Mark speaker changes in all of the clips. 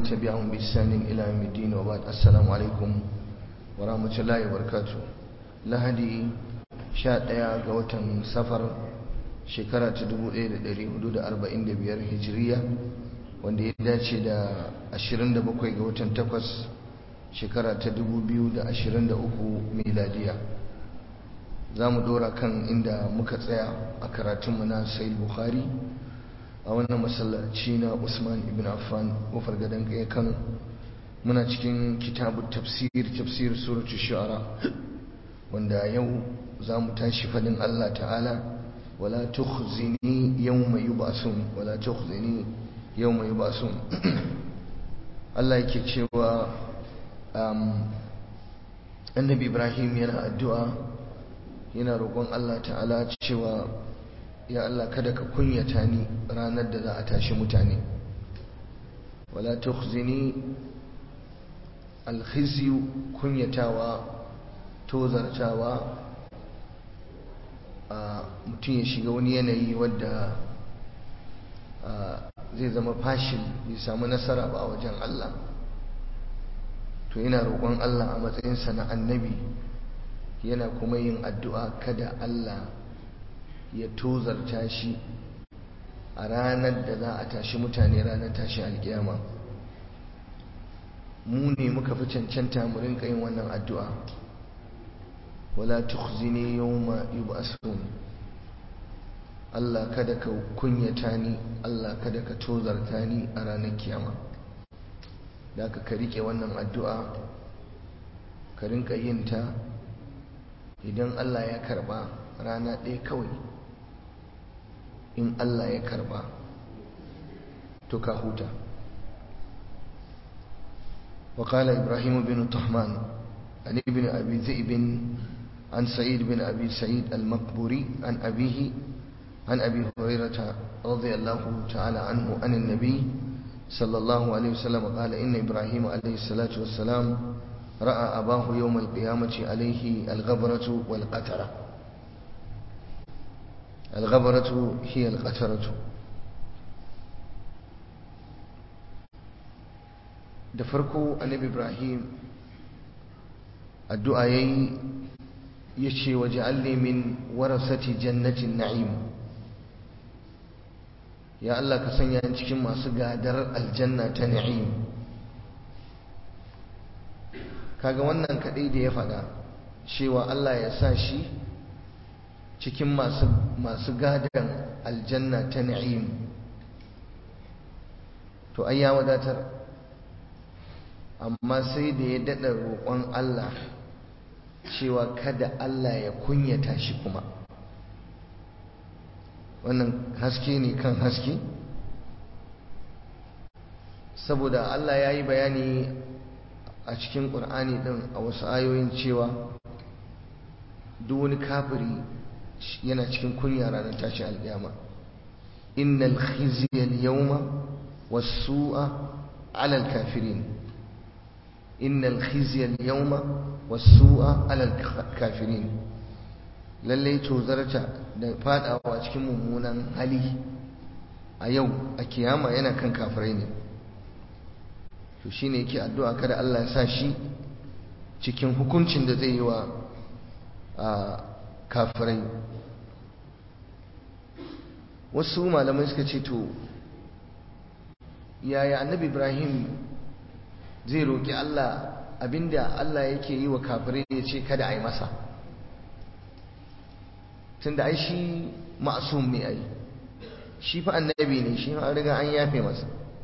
Speaker 1: تبعهم بإحسان إلى يوم الدين وبعد السلام عليكم ورحمة الله وبركاته لهدي شاء قوة سفر شكرا تدبو حدود 45 هجرية wanda ya dace da 27 ga watan 8 shekara ta 2023 miladiya za mu dora kan inda muka tsaya a karatunmu na Sahih Bukhari a wannan masallaci na Usman ibn Affan kofar gadon kai Kano muna cikin kitabut tafsir suratu shu'ara wanda yau za mu tashi fadin Allah ta'ala wala tukhzini yawma yub'asun wala tukhzini yawma yub'asun Allah yake cewa annabi Ibrahim yana addu'a yana roƙon Allah ta'ala cewa ya Allah kada ka kunyata ni ranar da za a tashi mutane wala tukhzini alkhizyu kunyatawa tozartawa mutum ya shiga wani yanayi wadda zai zama fashil bai samu nasara ba a wajen Allah to ina roƙon Allah a matsayinsa na annabi yana kuma yin addu'a kada Allah ya tozarta shi a ranar da za a tashi mutane ranar tashi alkiyama mu ne muka fi cancanta mu rinka yin wannan addu'a wala tukhzini yawma yub'asun Allah kada ka kunyata ni Allah kada ka tozarta ni a ranar kiyama da ka rike wannan addu'a ka rinka yin ta idan Allah ya karba rana ɗaya kawai in Allah ya karba to ka huta وقال إبراهيم بن طهمان عن ابن أبي ذئب عن سعيد بن أبي سعيد المقبوري عن أبيه عن أبي هريرة رضي الله تعالى عنه عن النبي صلى الله عليه وسلم قال إن إبراهيم عليه الصلاة والسلام رأى أباه يوم القيامة عليه الغبرة والقترة الغبرة هي القترة da farko annabi Ibrahim addu'a yayi yace waj'alni min warasati jannatin na'im ya Allah ka sanya ni cikin masu gadar aljanna ta na'im kaga wannan kadai da ya fada cewa Allah ya sa shi cikin masu gadan aljanna ta na'im to ai ya wadatar amma sai da ya daɗa roƙon Allah cewa kada Allah ya kunyata shi kuma wannan haske ne kan haske saboda Allah ya yi bayani a cikin ƙur'ani ɗin a wasu ayoyin cewa duk wani kafiri yana cikin kunya ranar tashi alƙiyama innal khizya al-yawma was-su'a 'ala al-kafirin innal khizya al-yawma was-su'a 'ala al-kafirin lalle tozarta da fadawa cikin mummunan hali a yau a kiyama yana kan kafirai ne to shine yake addu'a kada Allah ya sa shi cikin hukuncin da zai yi wa kafirai wasu malamai suka ce to yaya annabi Ibrahim zai roƙi Allah abinda Allah yake yi wa kafirai ya ce kada a yi masa tunda ai shi ma'sum ne ai shi fa annabi ne shi an riga an yafe masa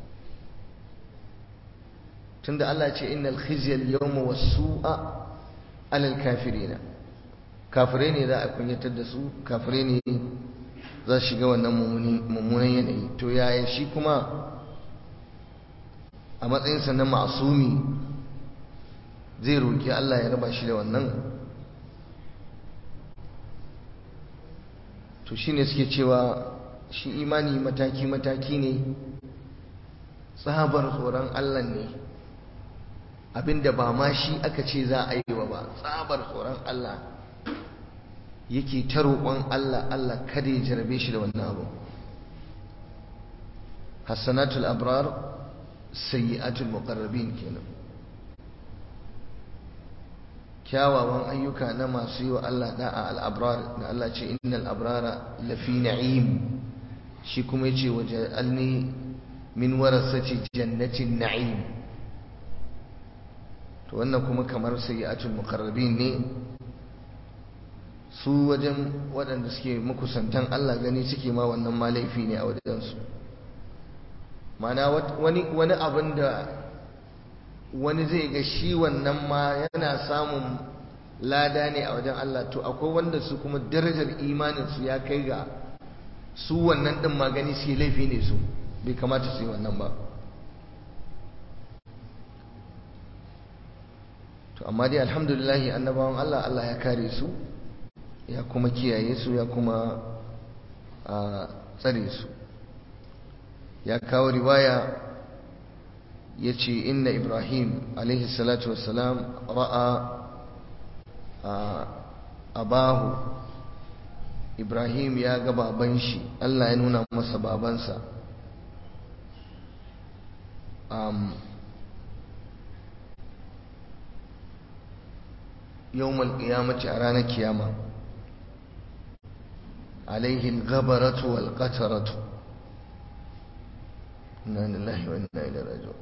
Speaker 1: tunda Allah ce innal khizya al-yawma was-su'a 'ala al-kafirin kafirai ne za a kunyatar da su kafirai ne za su shiga wannan mummunan yanayi to yaya shi kuma a matsayinsa na ma'asumi zai roƙi Allah ya raba shi da wannan to shine suke cewa shi imani mataki-mataki ne tsabar tsoron Allah ne abinda ba ma shi aka ce za a yi wa ba tsabar tsoron Allah yake ta roƙon Allah Allah kada ya jarabe shi da wannan abu hassanatul abrar sayyi'atul muqarrabin kenan. Kyawawan ayyuka na masu yi wa Allah da'a al-abrar da Allah ce innal abrara lafi na'im, shi kuma yace waj'alni min warasati jannatin na'im. To wannan kuma kamar sayyi'atul muqarrabin ne, su wajen waɗanda suke makusantan Allah gani suke ma wannan ma laifi ne a wajensu. Mana wani abin da wani zai ga shi wannan ma yana samun lada ne a wajen Allah, to akwai wanda su kuma darajar imaninsu ya kai ga su wannan ɗin ma gani su laifi ne, su bai kamata su yi wannan ba. To amma dai alhamdulillahi annabawan Allah, Allah ya kare su, ya kuma kiyaye su, ya kuma tsare su. Ya kawo riwaya ya ce inna Ibrahim alaihi salatu wassalam ra'a abahu, Ibrahim ya ga baban shi, Allah ya nuna masa babansa. Yawmal qiyamati, a ranar kiyama, alaihi al-ghabaratu wal qataratu, inna lillahi wa inna ilaihi raji'un.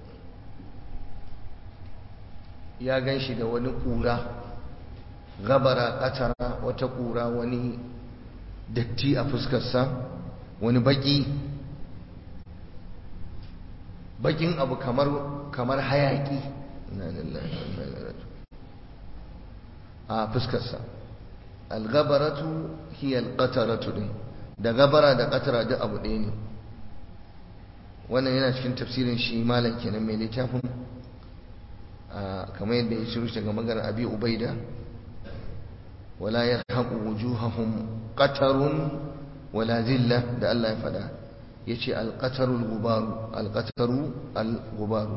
Speaker 1: Ya ganshi da wani kura, gabara, qatara, wata kura, wani datti a fuskarsa, wani bakin abu kamar hayaki, inna lillahi wa inna ilaihi raji'un, a fuskarsa. Al-ghabaratu hiya al-qataratu din, da gabara da qatara duk abu ɗaya ne. Wannan yana cikin tafsirin shi malam kenan mai littafin, kamar yadda ya shiru daga maganar Abi Ubaida, wala yarhaqu wujuhahum qatarun wala zilla, da Allah ya fada yace al-qataru al-ghubaru, al-qataru al-ghubaru,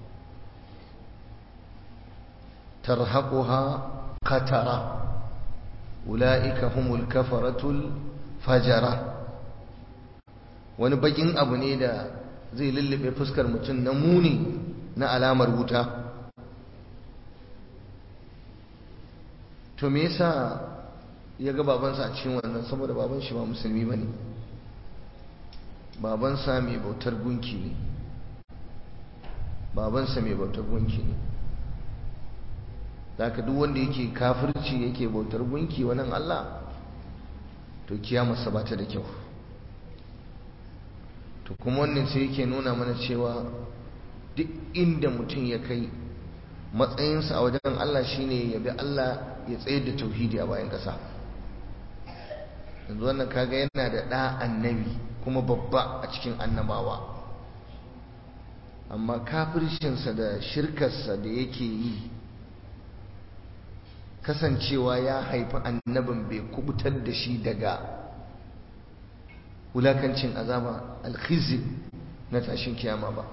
Speaker 1: tarhaquha qatara, ulaika humul kafaratul fajara. Wani bakin abu ne da zai lullube fuskar mutum na muni, na alamar wuta. To me yasa ya ga babansa a cikin wannan? Saboda baban shi ba musulmi bane, babansa mai bautar gunki ne, babansa mai bautar gunki ne. Zaka duk wanda yake kafirci, yake bautar gunki wannan Allah, to kiyamarsa ba ta da kyau. To kuma wannan sai yake nuna mana cewa duk inda mutum ya kai matsayinsa a wajen Allah shine ya bi Allah, ya tsayar da tauhidi a bayan ƙasa. Yanzu wannan kaga yana da ɗa annabi kuma babba a cikin annabawa, amma kafircinsa da shirkarsa da yake yi, kasancewa ya haifi annabin bai kubutar da shi daga wulakancin azaba alkhizi na tashin kiyama ba.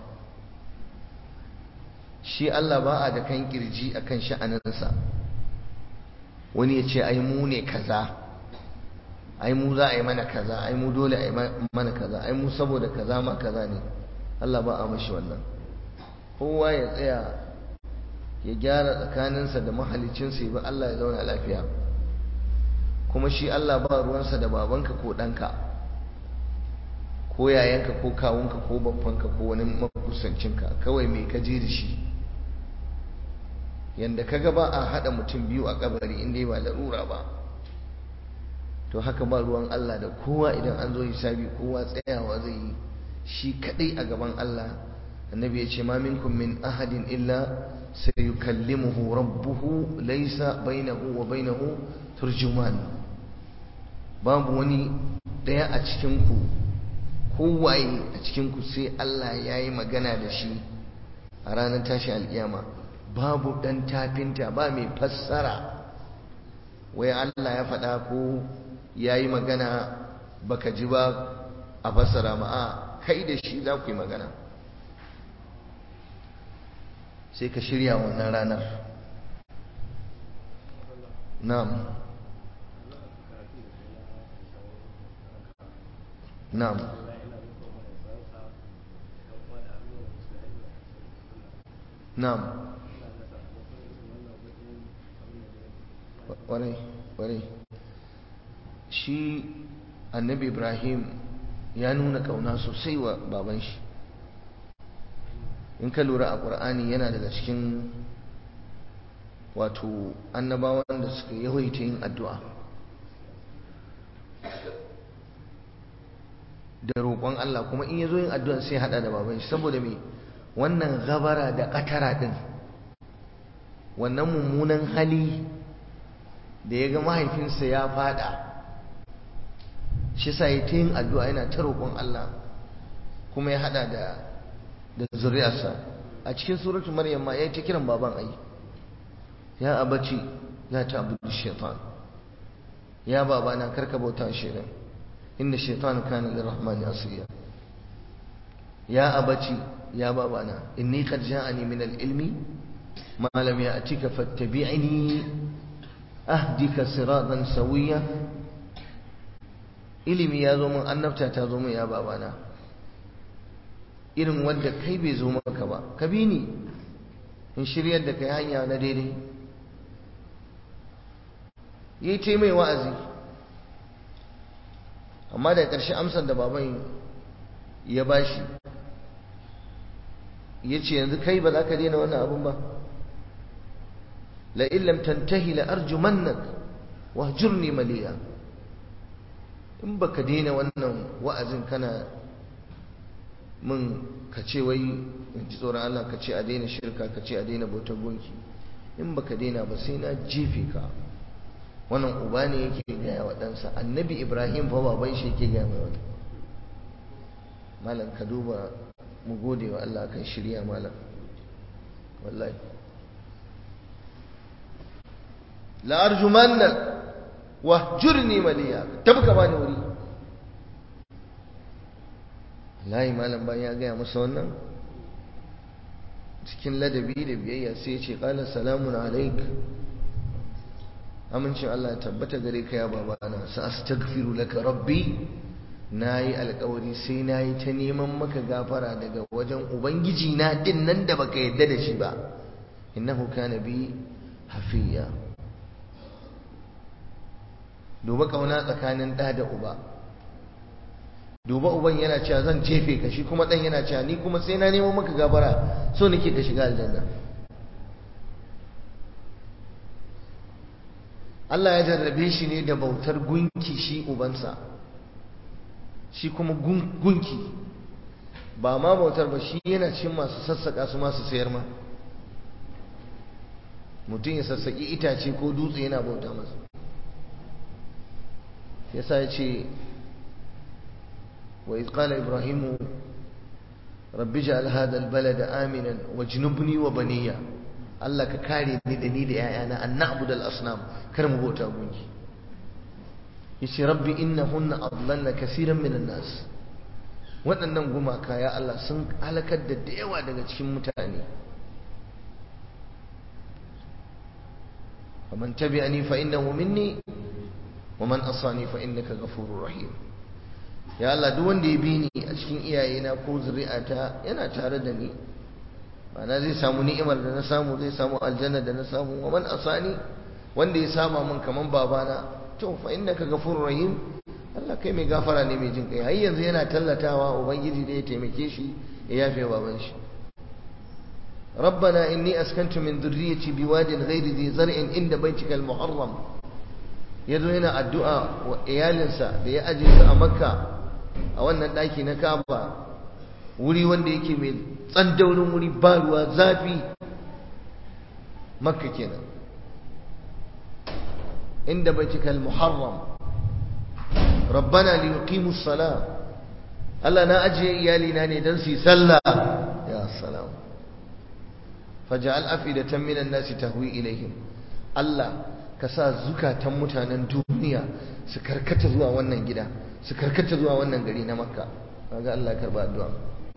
Speaker 1: Shi Allah ba a da kan kirji akan sha'aninsa. Wani ya ce ai mu ne kaza, ai mu za a yi mana kaza, ai mu dole a yi mana kaza, ai mu saboda kaza ma kaza ne. Allah ba a mashi wannan. Kowa ya tsaya ya gyara tsakaninsa da mahalicinsa, ya bi Allah ya zauna lafiya. Kuma shi Allah ba ruwansa da babanka ko ɗanka, ko yayanka ko kawunka ko babbanka ko wani makusancinka. Kawai mai kaje da shi. Yanda kaga ba a haɗa mutum biyu a kabari in dai ba larura ba, to haka ba ruwan Allah da kowa. Idan an zo hisabi, kowa tsayawa zai yi shi kadai a gaban Allah. Annabi ya ce ma minkum min ahadin illa sayukallimuhu rabbuhu laysa bainahu wa bainahu turjuman. Babu wani daya a cikin ku, kowaye a cikin ku, sai Allah yayi magana da shi a ranar tashi alkiyama. Babu dan tafinta, ba mai fassara wai Allah ya faɗa ko yayi magana baka ji ba a fassara ma, a kai da shi za ku yi magana. Sai ka shirya wannan ranar. Na'am. Na'am. na'am warai shi annabi Ibrahim ya nuna kauna sosai wa baban shi. in ka lura a ƙur'ani yana daga cikin wato annabawan da suka yawaita yin addu'a da roƙon Allah, kuma in yazo yin addu'a sai hada da baban shi, saboda me wannan gabara da ƙatara din, wannan mummunan hali da ya ga mahaifinsa ya fada, shi sa ya ta yin addu'a yana ta roƙon Allah, kuma ya hada da zuriyarsa. a cikin suratul maryam ma yayi ta kiran baban ai, ya abaci la ta'budu shaytan, ya babana karka bauta shaytan, inna shaytana kana lirrahmani asiya. ya abaci, ya babana, inni qad ja'ani min al-ilmi ma lam ya'tika fattabi'ni ahdika siratan sawiya. ilimi ya zo min, annabta ta zo min ya babana, irin wanda kai bai zo maka ba, ka bi ni in shiryar da kai hanya na daidai. yi ce mai wa'azi, amma da ƙarshe amsar da baban ya bashi ya ce yanzu kai ba za ka daina wannan abin ba, la'in lam tantahi la'arjumannak wahjurni maliya. in baka daina wannan wa'azin kana mun ka ce wai in ji tsoron Allah, ka ce a daina shirka, ka ce a daina bautar gunki, in baka daina ba sai na jefe ka. wannan uba ne yake gaya wa ɗansa, annabi Ibrahim fa baban shi yake gaya mai wata. malam ka duba, mu gode wa Allah kan shirya malam, wallahi. la'arjumannak wahjurni maliya, tabka bani wuri. wallahi malam bayan ya gaya masa wannan cikin ladabi da biyayya sai ya ce qala salamun alaik, amincin Allah ya tabbata gare ka ya babana, sa astaghfiru laka rabbi, nayi alƙawari sai nayi ta neman maka gafara daga wajen ubangiji na din nan da baka yadda da shi ba, innahu kana bi hafiya. duba kauna tsakanin ɗa da uba, duba uban yana cewa zan jefe ka, shi kuma ɗan yana cewa ni kuma sai na nemo maka gafara, so nake ka shiga aljanna. Allah ya jarrabe shi ne da bautar gunki shi ubansa, shi kuma gunki ba ma bautar ba, shi yana cikin masu sassaka su masu sayar ma. mutum ya sassaki itace ko dutse yana bauta masa. yasa ya ce wa iz qala ibrahimu rabbi ij'al hadha albalada aminan wajnubni wa baniya, Allah ka kare ni da ni da ƴaƴana an na'budu al-asnam, kar mu bauta gunki. yace rabbi innahunna adlalna kaseeran minan nas, waɗannan gumaka ya Allah sun halakar da yawa daga cikin mutane. faman tabi'ani fa innahu minni wa man asani fa innaka ghafurur rahim. ya Allah duk wanda ya bi ni a cikin iyayena ko zuri'ata yana tare da ni, ma'ana zai samu ni'imar da na samu, zai samu aljanna da na samu. wa man asani, wanda ya sama min kaman babana, to fa innaka ghafurur rahim, Allah kai mai gafara ne mai jin kai. har yanzu yana tallatawa ubangiji da ya taimake shi ya yafe baban shi. ربنا إني أسكنت من ذريتي بواد غير ذي زرع عند بيتك المحرم. yazo yana addu'a wa iyalinsa da ya aje su a Makka a wannan daki na Kaaba, wuri wanda yake mai tsandaurin wuri, ba ruwa, zafi. Makka kenan, inda baitikal muharram. rabbana liyuqimu as-salah, Allah na ajiye iyalina ne dan su yi sallah. ya salam. faj'al afidatan minan nasi tahwi ilaihim, Allah ka sa zukatan mutanen duniya su karkata zuwa wannan gida, su karkata zuwa wannan gari na Makka. kaga Allah ya karba addu'a.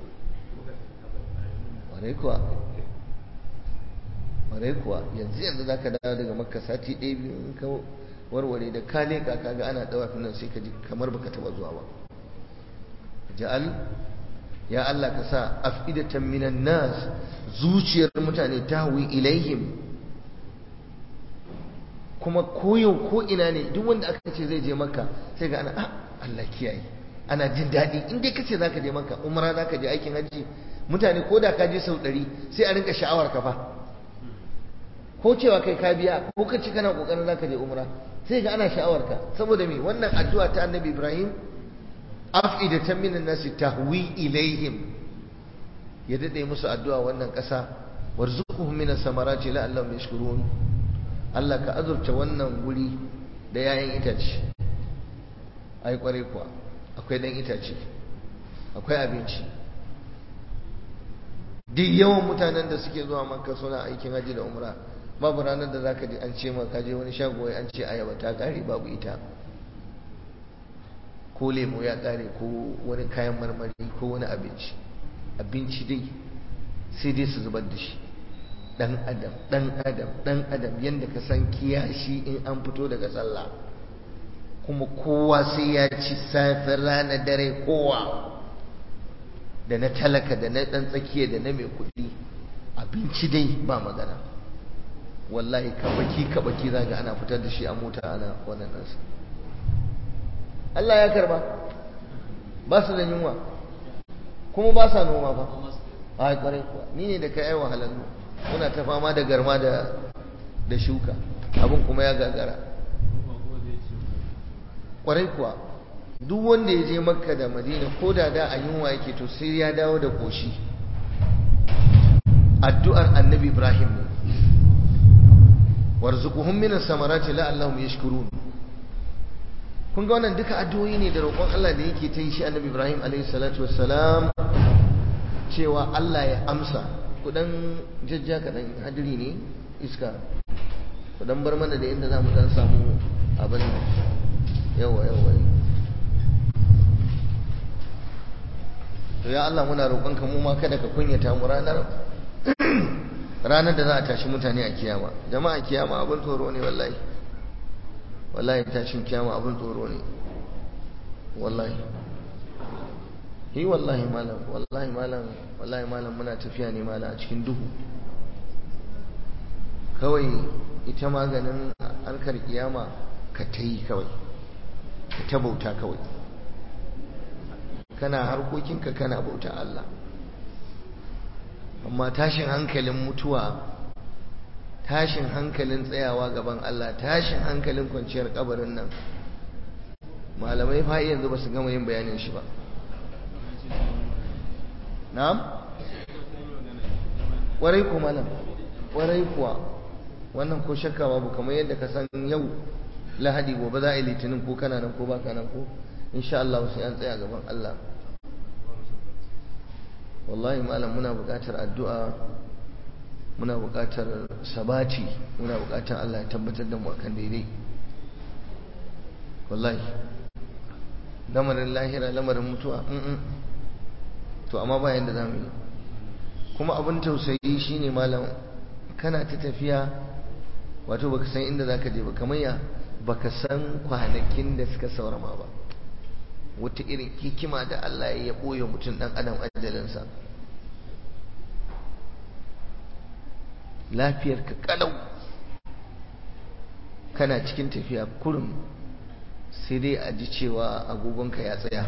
Speaker 1: ware kuwa yanzu zaka dawo daga Makka sati ɗaya biyu, in ka warware da ka leka kaga ana dawafin nan sai ka ji kamar baka taba zuwa ba. ja'al ya Allah ka sa afidatan minan nas, zuciyar mutane tahwi ilaihim. kuma koyo ko ina ne duk wanda aka ce zai je Makka sai ga ana Allah kiyaye, ana jin daɗi. in dai kace zaka je Makka, umra zaka je aikin hajji, mutane ko da ka je sau 100 sai a rinka sha'awar ka fa, ko cewa kai ka biya ko kace kana kokarin zaka je umra sai ga ana sha'awar ka. saboda me? wannan addu'a ta Annabi Ibrahim, afidatan minan nasi tahwi ilaihim, ya dade musu addu'a wannan ƙasa, warzuquhum minas samarati la'allahum yashkurun. Allah ka azurta wannan guri da yayin itace. ai kware kuwa akwai dan itace, akwai abinci. duk yawan mutanen da suke zuwa Makka suna aikin haji da umra, babu ranar da zaka ji an ce maka je wani shago an ce ayaba ta kare, babu ita, ko lemo ya kare, ko wani kayan marmari, ko wani abinci dai sai dai su zubar da shi. dan adam yanda ka san kiyashi in an fito daga sallah, kuma kowa sai ya ci safe rana dare, kowa da na talaka da na dan tsakiya da na mai kuɗi, abinci dai ba magana. wallahi kabaki zaga ana fitar da shi a mota ana wannan nasa. Allah ya karba, ba su da yunwa kuma ba sa noma fa. ai kwarai kuwa, ni ne da kai ai wahalallu, muna ta fama da garma da shuka, abin kuma ya gagara. kwarai kuwa, duk wanda ya je Makka da Madina ko da a yunwa yake, to sai ya dawo da koshi. addu'ar Annabi Ibrahim ne, warzuquhum minas samarati la'allahum yashkurun. kun ga wannan duka addu'o'i ne da roƙon Allah da yake ta yi shi Annabi Ibrahim alaihi salatu wassalam, cewa Allah ya amsa. kudan jajja kaɗan, hadiri ne, iska, kudan bar mana da inda za mu dan samu abin. yawa to ya Allah muna roƙonka mu ma kada ka kunyata mu ranar da za a tashi mutane a kiyama. jama'a kiyama abin tsoro ne wallahi tashin kiyama abin tsoro ne wallahi. wallahi malam muna tafiya ne malam a cikin duhu. kawai ita maganin harkar kiyama ka ta yi kawai, ka ta bauta kawai, kana harkokinka kana bauta Allah. amma tashin hankalin mutuwa, tashin hankalin tsayawa gaban Allah, tashin hankalin kwanciyar kabarin nan, malamai fa yanzu ba su gama yin bayanin shi ba. na'am, warai ku malam, warai kuwa, wannan ko shakka babu. kamar yadda ka san yau Lahadi, gobe za a yi Litinin, ko kana nan ko baka nan, ko insha Allah sai an tsaya gaban Allah. wallahi malam muna buƙatar addu'a, muna buƙatar sabati, muna buƙatar Allah ya tabbatar da mu akan daidai. wallahi lamarin lahira, lamarin mutuwa, to amma ba yanda zamu yi. kuma abin tausayi shine malam, kana ta tafiya, wato baka san inda zaka je ba, kamar ya baka san kwanakin da suka saurama ba. wata irin hikima da Allah ya boye mutum dan adam ajalinsa. lafiyar ka kalau, kana cikin tafiya kurum sai dai a ji cewa agogonka ya tsaya.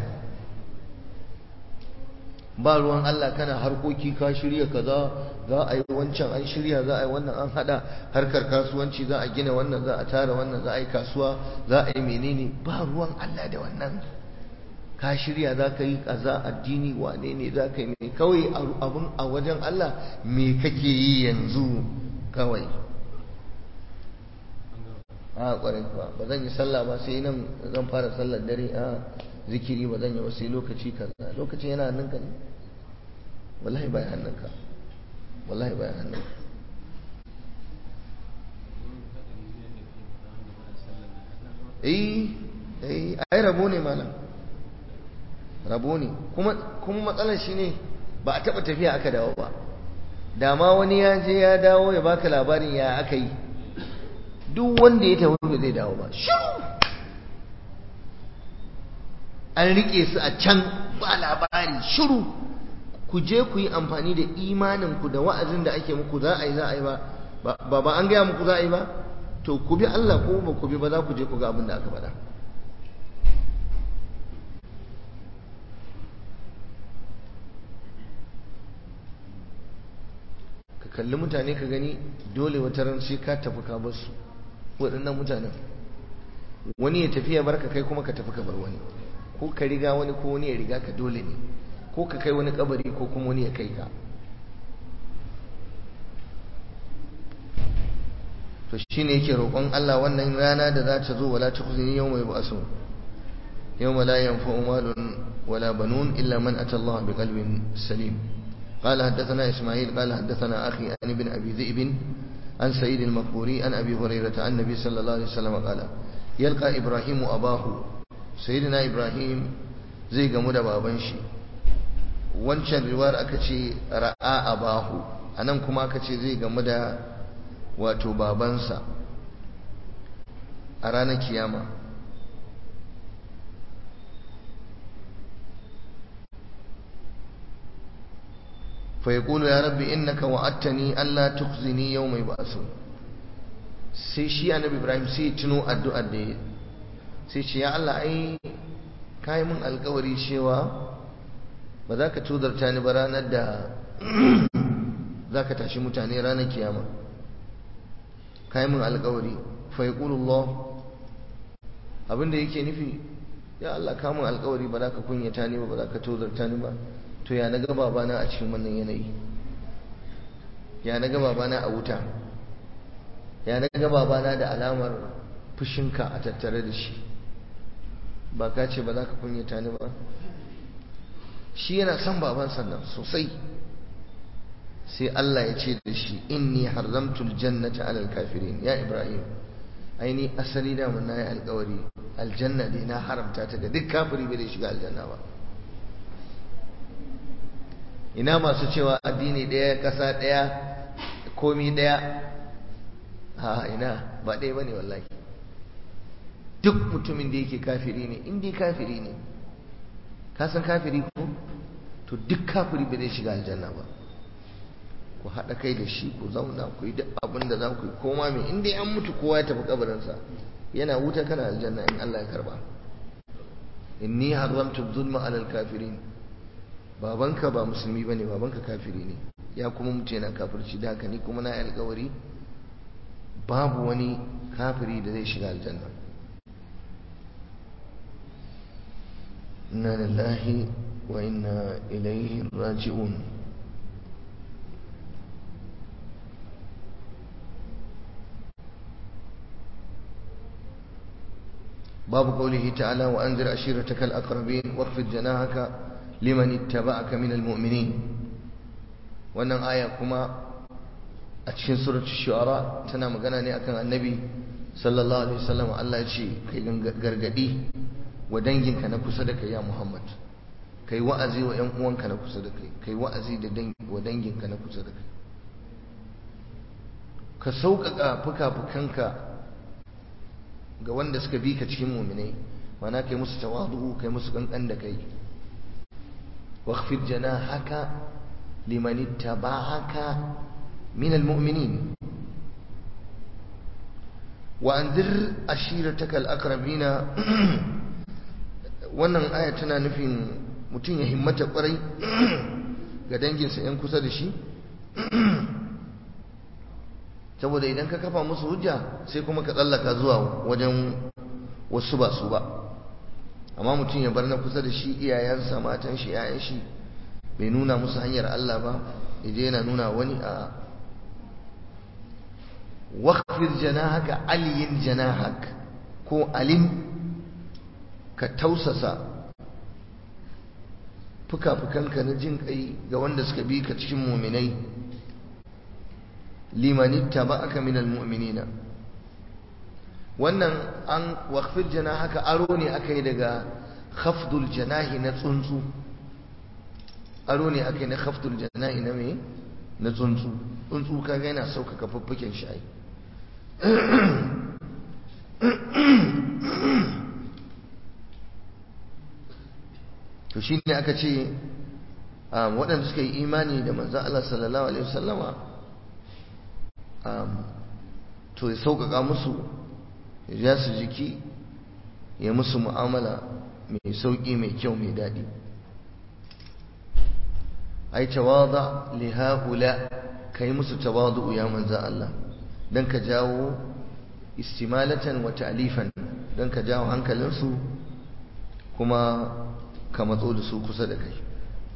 Speaker 1: ba ruwan Allah, kana harkoki, ka shirya kaza, za a yi wancan, an shirya za a yi wannan, an hada harkar kasuwanci, za a gina wannan, za a tara wannan, za a yi kasuwa, za a yi menene. ba ruwan Allah da wannan. ka shirya za ka yi kaza, addini wane ne za ka yi mai, kawai abun a wajen Allah me kake yi yanzu kawai. kwarai kuwa, ba zan yi sallah ba sai nan zan fara sallar dare, zikiri ba zan yi ba sai lokaci kaza. lokacin yana hannunka ne? wallahi baya hannunka, wallahi baya hannunka. ai rabo ne malam, rabo ne. kuma matsalar shi ne ba a taba tafiya aka dawo ba. da ma wani ya je ya dawo ya baka labarin ya aka yi. duk wanda ya tafi ba zai dawo ba, an rike su a can, ba labari, shiru. ku je ku yi amfani da imaninku da wa'azin da ake muku za a yi ba an gaya muku za a yi ba, to ku bi Allah ko ba ku bi ba za ku je ku ga abin da aka faɗa. ka kalli mutane ka gani, dole wata ran sai ka tafi ka bar su waɗannan mutanen. Wani ya tafi ya barka, kai kuma ka tafi ka bar wani, ko ka riga wani ko wani ya riga ka, dole ne, ko ka kai wani kabari ko kuma wani ya kai ka. to shine yake roƙon Allah wannan rana da za ta zo, wala tukhzini yawma yub'asun yawma la yanfa'u malun wala banun illa man ata Allah biqalbin salim. قال حدثنا إسماعيل قال حدثنا أخي عن ابن أبي ذئب عن سعيد المقبوري عن أبي هريرة عن النبي صلى الله عليه وسلم قال يلقى إبراهيم أباه. سيدنا إبراهيم زي جمود بابنشي wancan riwayar aka ce ra'a abahu, anan kuma aka ce zai gamu da wato babansa a ranar kiyama. fa yaqulu ya rabbi innaka wa'adtani alla tukhzini yawma yub'asun. sai shi annabi Ibrahim sai tuno addu'ar da sai ce ya Allah, ai kai mun alƙawari cewa ba za ka tuzarta ni ba ranar da za ka tashi mutane ranar kiyama. kai mun alƙawari. fa yaqulu Allah, abinda yake nufi, ya Allah ka mun alƙawari ba za ka kunyata ni ba za ka tuzarta ni ba, to ya naga babana a cikin wannan yanayi, ya naga babana a wuta, ya naga babana da alamar fushinka a tattare da shi, ba ka ce ba za ka kunyata ni ba. shi yana son babansa nan sosai. sai Allah ya ce da shi, inni haramtul jannata alal kafirin. ya Ibrahim, aini asali da mun nayi alƙawari, aljanna dai na haramta ta ga duk kafiri bai shiga aljanna ba. ina masu cewa addini ɗaya, ƙasa ɗaya, komi ɗaya? ha ina, ba ɗaya bane wallahi. duk mutumin da yake kafiri ne, in dai kafiri ne, ka san kafiri ko, to duk kafiri bai zai shiga aljanna ba. ku haɗa kai da shi, ku zauna ku yi duk abin da za ku yi, koma mai, in dai an mutu kowa ya tafi kabarinsa, yana wuta kana aljanna in Allah ya karba. inni haramtu zulma alal kafirin. babanka ba musulmi bane, babanka kafiri ne, ya kuma mutu yana kafirci, da haka ni kuma na yi alƙawari babu wani kafiri da zai shiga aljanna. inna lillahi wa inna ilaihi raji'un. باب قوله تعالى وأنذر عشيرتك الأقربين واخفض جناحك لمن اتبعك من المؤمنين. wannan aya kuma a cikin suratul shu'ara tana magana ne akan annabi sallallahu alaihi wasallam. Allah ya ce kai gargadi wa danginka na kusa da kai ya Muhammad, kai wa'azi wa ƴan uwanka na kusa da kai, kai wa'azi wa danginka na kusa da kai, ka sauƙaƙa fuka-fukanka ga wanda suka bi ka cikin mu'minai, mana kai musu tawadu, kai musu kankan da kai. wakhfid janahaka liman ittaba'aka min almu'minin wa anzir ashirataka alaqrabina. wannan aya tana nufin mutum ya himmata kwarai ga danginsa yan kusa da shi, saboda idan ka kafa musu hujja sai kuma ka tsallaka zuwa wajen wasu ba su ba. amma mutum ya bar na kusa da shi, iyayensa, matan shi, yayan shi, bai nuna musu hanyar Allah ba, yaje yana nuna wani. a waqfir janahaka, aliyin janahak ko alim, ka tausasa fuka-fukanka na jin kai ga wanda suka bi ka cikin mu'minai. liman ittaba'aka minal mu'minina. wannan an waqfir janahaka aro ne akai daga khafdul janahi na tsuntsu, aro ne akai na khafdul janahi na me, na tsuntsu. tsuntsu kaga yana sauƙaƙa fuffuken shi ai. to shine aka ce waɗanda suka yi imani da manzon Allah sallallahu alaihi wasallama to ya sauƙaƙa musu ya su jiki ya musu mu'amala mai sauƙi mai kyau mai daɗi ai tawada li haula kai musu tawadu ya manzo Allah dan ka jawo istimalatan wa ta'lifan dan ka jawo hankalinsu kuma ka matso da su kusa da kai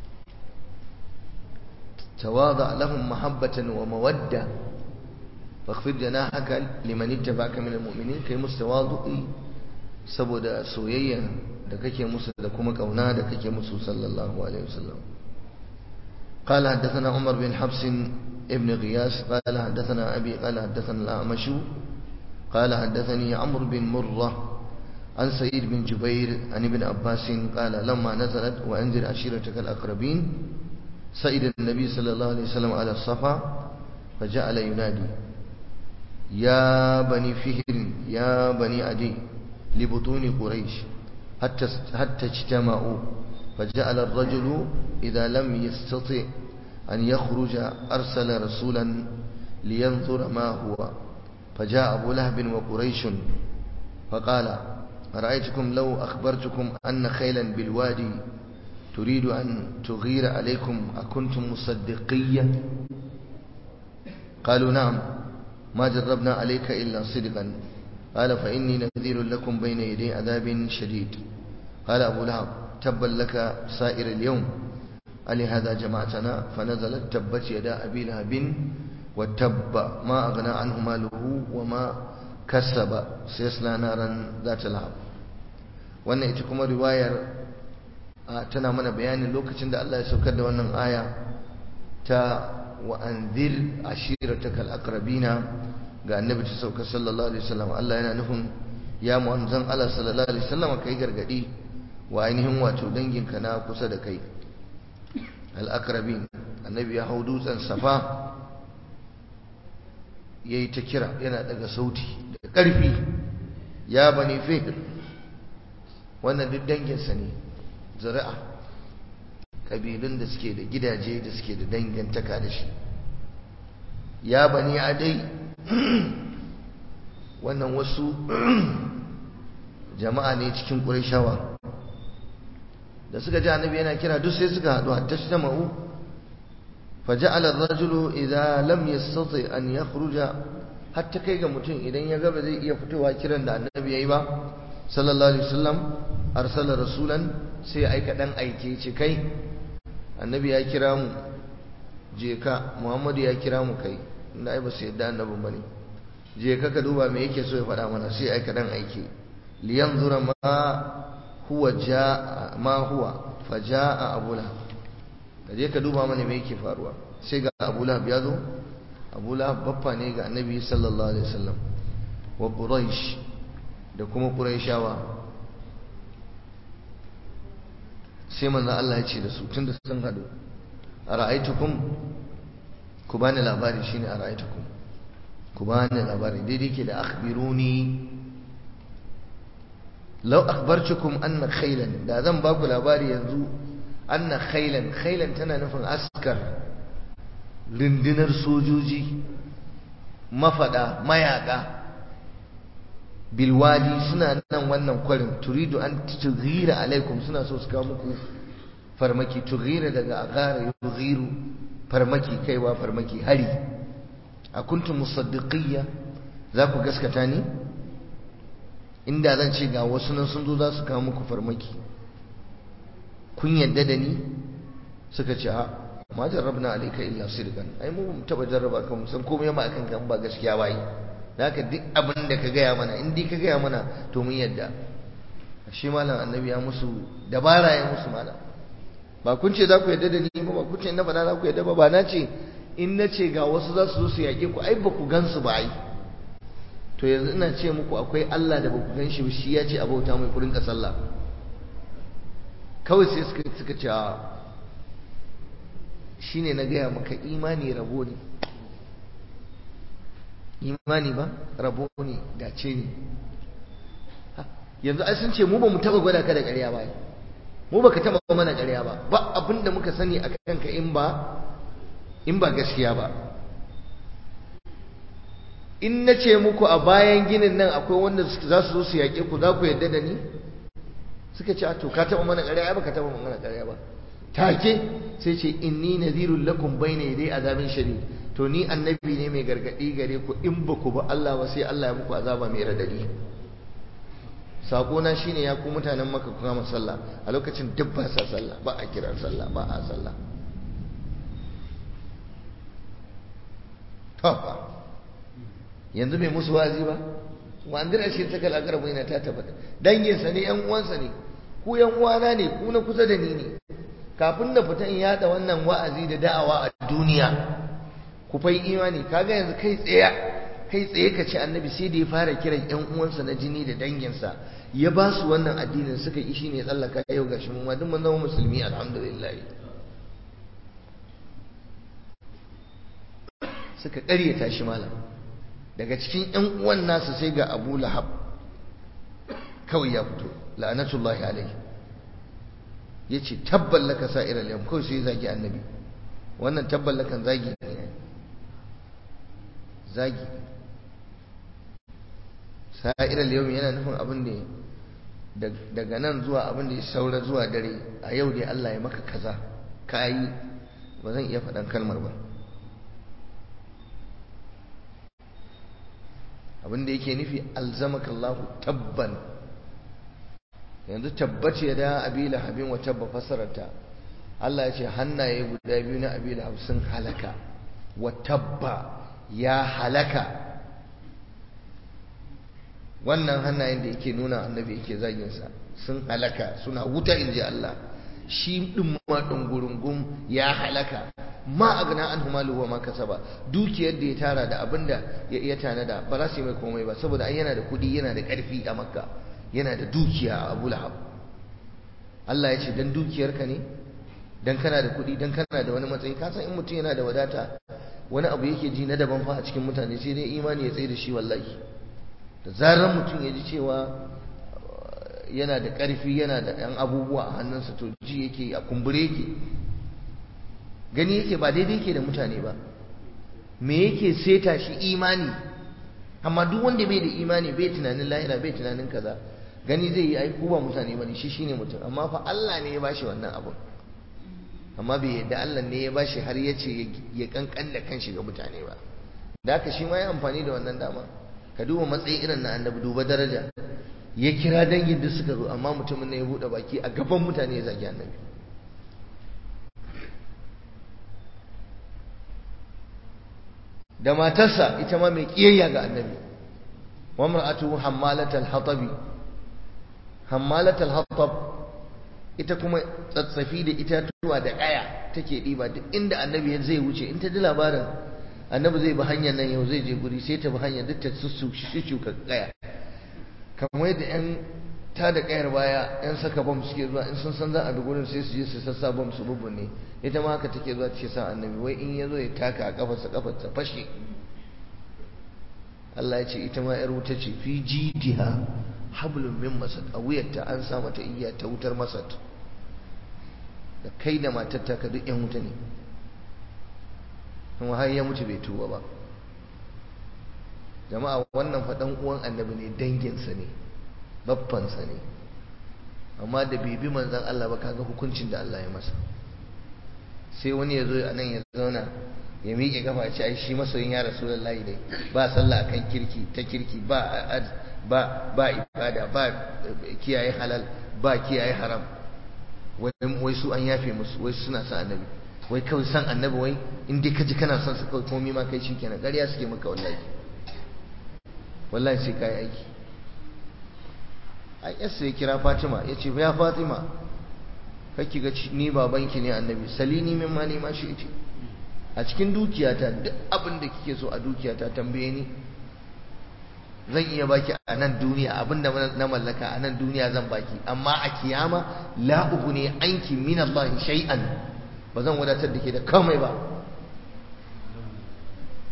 Speaker 1: tawada lahum mahabbatan wa mawadda fakhfid janahaka liman ittaba'aka minal mu'minin kai musu tawadu'i saboda soyayya da kake musu da kuma kauna da kake musu sallallahu alaihi wasallam قال حدثنا عمر بن حفص ابن غياث قال حدثنا أبي قال حدثنا الأعمش قال حدثني عمرو بن مرة عن سعيد بن جبير عن ابن عباس قال لما نزلت وأنذر عشيرتك الأقربين سعيد النبي صلى الله عليه وسلم على الصفا فجعل ينادي يا بني فهر يا بني عدي لبطون قريش حتى اجتمعوا فجعل الرجل إذا لم يستطع أن يخرج أرسل رسولا لينظر ما هو فجاء أبو لهب وقريش فقال أرأيتكم لو أخبرتكم أن خيلا بالوادي تريد أن تغير عليكم أكنتم مصدقية قالوا نعم ما جربنا عليك إلا صدقا قال فإني نذير لكم بين يدي عذاب شديد قال أبو لهب تبا لك سائر اليوم ألهذا جمعتنا فنزلت تبت يدا أبي لهب وتب ما أغنى عنه ماله وما كسب سيصلى نارا ذات لهب wannan ita kuma riwayar tana mana bayanin lokacin da Allah ya saukar da wannan aya ta wa anzir ashiratakal aqrabina ga annabi ta sauka sallallahu alaihi wasallam Allah yana nufin ya manzon Allah sallallahu alaihi wasallam kai gargadi wa ainihin wato danginka na kusa da kai al-aqrabin annabi ya hau dutsen safa yayi ta kira yana daga sauti da ƙarfi ya bani fihr wannan duk danginsa ne zuri'a kabilun da suke da gidaje da suke da dangantaka da shi ya bani adai wannan wasu jama'a ne cikin qurayshawa da suka ji annabi yana kira duk sai suka haɗu hatta shtama'u faja'ala ar-rajulu idza lam yastati an yakhruja hatta kai ga mutum idan ya ga ba zai iya fitowa kiran da annabi yayi ba sallallahu alaihi wasallam arsala rasulan sai aika dan aike ce kai annabi ya kira mu je ka muhammadu ya kira mu kai inda ai ba su yadda annabin bane je ka duba me yake so ya faɗa mana sai aika dan aike liyanzura ma huwa jaa ma huwa fajaa abu lahab kaje ka duba mana me yake faruwa sai ga abu lahab ya zo abu lahab baffa ne ga annabi sallallahu alaihi wasallam wa quraish da kuma quraishawa sai manzo Allah ya ce da su tunda sun hadu ara'aitukum ku bani labari shine ara'aitukum ku bani labari daidai ke da akhbiruni law akhbartukum anna khaylan da zan ba ku labari yanzu anna khaylan tana nufin askar rundunar sojoji mafada mayaka bilwadi suna nan wannan kwarin turidu an tughira alaikum suna so su kawo muku farmaki tughira daga agara yughiru farmaki kaiwa farmaki hari akuntum musaddiqiyya za ku gaskata ni inda zan ce ga wasu nan sun zo za su kawo muku farmaki kun yadda da ni suka ce a ma jarrabna alayka illa sidqan ai mu taba jarraba kan san komai ma akan kan ba gaskiya ba yi haka duk abin da ka gaya mana in dai ka gaya mana to mun yadda shi malam annabi ya musu dabara ya musu malam ba kun ce za ku yadda da ni ba kun ce na faɗa za ku yadda ba na ce in na ce ga wasu za su zo su yaƙe ku ai ba ku gansu ba ai to yanzu ina ce muku akwai Allah da ba ku gan shi ba shi ya ce abauta mai kurin ka sallah kawai sai suka ce shine na gaya maka imani rabo ne imani ba rabo ne dace ne yanzu ai sun ce mu ba mu taba gwada ka da ƙarya ba mu baka taba mana ƙarya ba, ba abinda muka sani a kanka in ba gaskiya ba. In na ce muku a bayan ginin nan akwai wanda za su zo su yaƙe ku, za ku yarda da ni? Suka ce to ka taba mana ƙarya? Baka taba mana ƙarya ba. Take sai ce inni nadhirul lakum bayna yaday azabin shadid, to ni annabi ne mai gargadi gare ku, in ba ku ba Allah ba sai Allah ya muku azaba mai radadi. Sako na shine ya ku mutanen Makka ku kama sallah, a lokacin duk ba sa sallah, ba a kiran sallah, ba a sallah. Tafa yanzu bai musu wazi ba, wa an dira shi ta kala garbu ina ta tabbata danginsa ne, yan uwansa ne, ku yan uwana ne, ku na kusa da ni ne. Kafin na fita in yada wannan wa'azi da da'awa a duniya, ku fai imani. Kaga yanzu kai tsaye ka ce annabi sai da ya fara kiran yan uwansa na jini da danginsa, ya ba su wannan addinin, suka yi shine tsallaka. Yau gashi mu ma duk mun zama musulmi alhamdulillah. Suka ƙaryata shi malam. Daga cikin yan uwan nasu sai ga Abu Lahab kawai ya fito, la'anatullahi alaihi, yace tabballaka sa'iral yawm, kawai sai zagi annabi. Wannan tabballakan zagi ne, zagi. Sa'iral yawm yana nufin abin da daga nan zuwa abin da ya saura zuwa dare, a yau dai Allah ya maka kaza kai, ba zan iya faɗan kalmar ba. Abin da yake nufi alzamaka Allah tabban. Yanzu tabbace ya da Abi Lahabin wa tabba fasararta, Allah ya ce hannaye guda biyu na Abi Lahab sun halaka, wa tabba ya halaka. Wannan hannayen da yake nuna annabi yake zagin sa sun halaka, suna wuta inji Allah. Shi din ma dungurungum ya halaka. Ma agna anhu maluhu wa ma kasaba, dukiyar da ya tara da abinda ya tanada ba za su yi mai komai ba, saboda ai yana da kudi, yana da karfi a Makka, yana da dukiya a Abu Lahab. Allah ya ce dan dukiyarka ne, dan kana da kudi, dan kana da wani matsayi. Ka san in mutum yana da wadata, wani abu yake ji na daban fa a cikin mutane, sai dai imani ya tsaye da shi wallahi. Da zarar mutum ya ji cewa yana da karfi, yana da ɗan abubuwa a hannunsa, to ji yake a kumbure yake, gani yake ba daidai yake da mutane ba. Me yake seta shi? Imani. Amma duk wanda bai da imani, bai tunanin lahira, bai tunanin kaza, gani zai yi ai ko ba mutane bane, shi shine mutum. Amma fa Allah ne ya bashi wannan abun, amma bai yadda Allah ne ya bashi har ya ce ya kankan da kanshi ga mutane ba. Da haka shi ma ya amfani da wannan dama. Ka duba matsayi irin na annabi, duba daraja, ya kira dangin da suka zo, amma mutumin ne ya bude baki a gaban mutane ya zagi annabi. Da matarsa ita ma mai kiyayya ga annabi, wa mar'atuhu hammalatal hatabi. Hammalatal hatab ita kuma tsatsafi da itatuwa da kaya take diba duk inda annabi zai wuce. In ta ji labarin annabi zai bi hanyar nan yau, zai je guri, sai ta bi hanyar duk ta shuka kaya, kamar yadda yan ta da kayar baya yan saka bam suke zuwa, in sun san za a bi gurin sai su je su sassa bam su bubbune. Ita ma haka take zuwa ce sa annabi, wai in yazo ya taka a kafarsa, kafar ta fashe. Allah ya ce ita ma yar wuta ce, fi jidiha hablum min masad, a wuyarta an sa mata iya ta wutar masad. Da kai da matar ta ka duk yan wuta ne, kuma har ya mutu bai tuba ba. Jama'a wannan fa dan uwan annabi ne, danginsa ne, babbansa ne, amma da bai bi manzon Allah ba, kaga hukuncin da Allah ya masa. Sai wani ya zo a nan ya zauna ya miƙe kafa ya ce ai shi masoyin ya Rasulullahi ne, ba sallah akan kirki ta kirki, ba ibada, ba kiyaye halal, ba kiyaye haram, wai su an yafe musu, wai suna son annabi, wai kawai san annabi, wai in dai kaji kana son sa kawai komai ma kai shikenan. ƙarya suke maka wallahi sai kai aiki. ai yasa ya kira Fatima ya ce ya Fatima, kake ga ni babanki ne annabi, salini min mali ma shi ce, a cikin dukiyata duk abin da kike so a dukiyata tambaye ni, zan iya baki a nan duniya, abinda na mallaka a nan duniya zan baki, amma a kiyama la ubni anki min Allah shay'an, ba zan wadatar da ke da komai ba.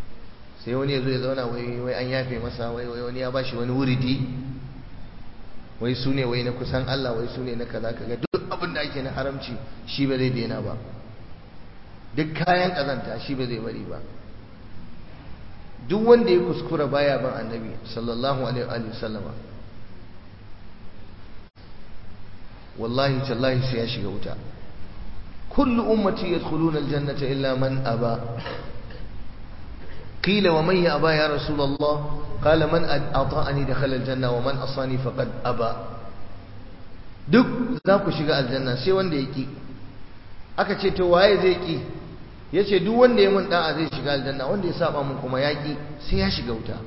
Speaker 1: sai wani ya zo ya zauna wai an yafe masa, wai wani ya bashi wani wuridi, wai su ne wai na kusan Allah, wai su ne na kaza, kaga duk abin da ake na haramci shi ba zai daina ba, duk kayan kazanta shi ba zai bari ba. duk wanda ya kuskura baya ban annabi sallallahu alaihi wa sallama, wallahi tallahi sai ya shiga wuta. kullu ummati yadkhuluna aljannata illa man aba. qila wa man ya aba ya rasulullah? qala man ata'ani dakhala aljanna wa man asani faqad aba. duk za ku shiga aljanna sai wanda ya ki. aka ce to waye zai ki? yace duk wanda ya mun da'a zai shiga aljanna, wanda ya saba mun kuma ya ki sai ya shiga wuta.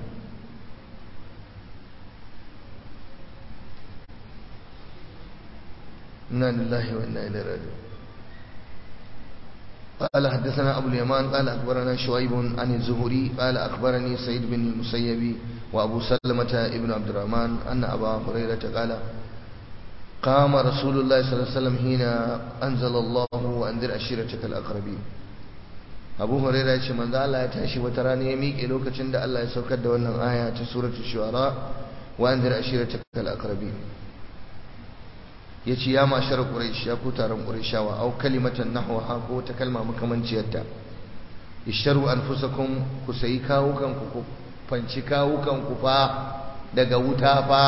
Speaker 1: inna lillahi wa inna ilaihi raji'un. قال حدثنا أبو اليمان قال أخبرنا شعيب عن الزهري قال أخبرني سعيد بن المسيب وأبو سلمة ابن عبد الرحمن أن أبا هريرة قال قام رسول الله صلى الله عليه وسلم حين أنزل الله وأنذر عشيرتك الأقربين. أبو هريرة يقول من ذا الله يتعشي وتراني يميك إلوك تند الله يسوكد وأنه آية سورة الشعراء وأنذر عشيرتك الأقربين. yace ya mashar quraish, ya ku taron qurayshawa, au kalimatan nahwaha, ko ta kalma makamanciyarta. isharu anfusakum, ku sayi kawukan ku fanci kawukan ku fa daga wuta fa.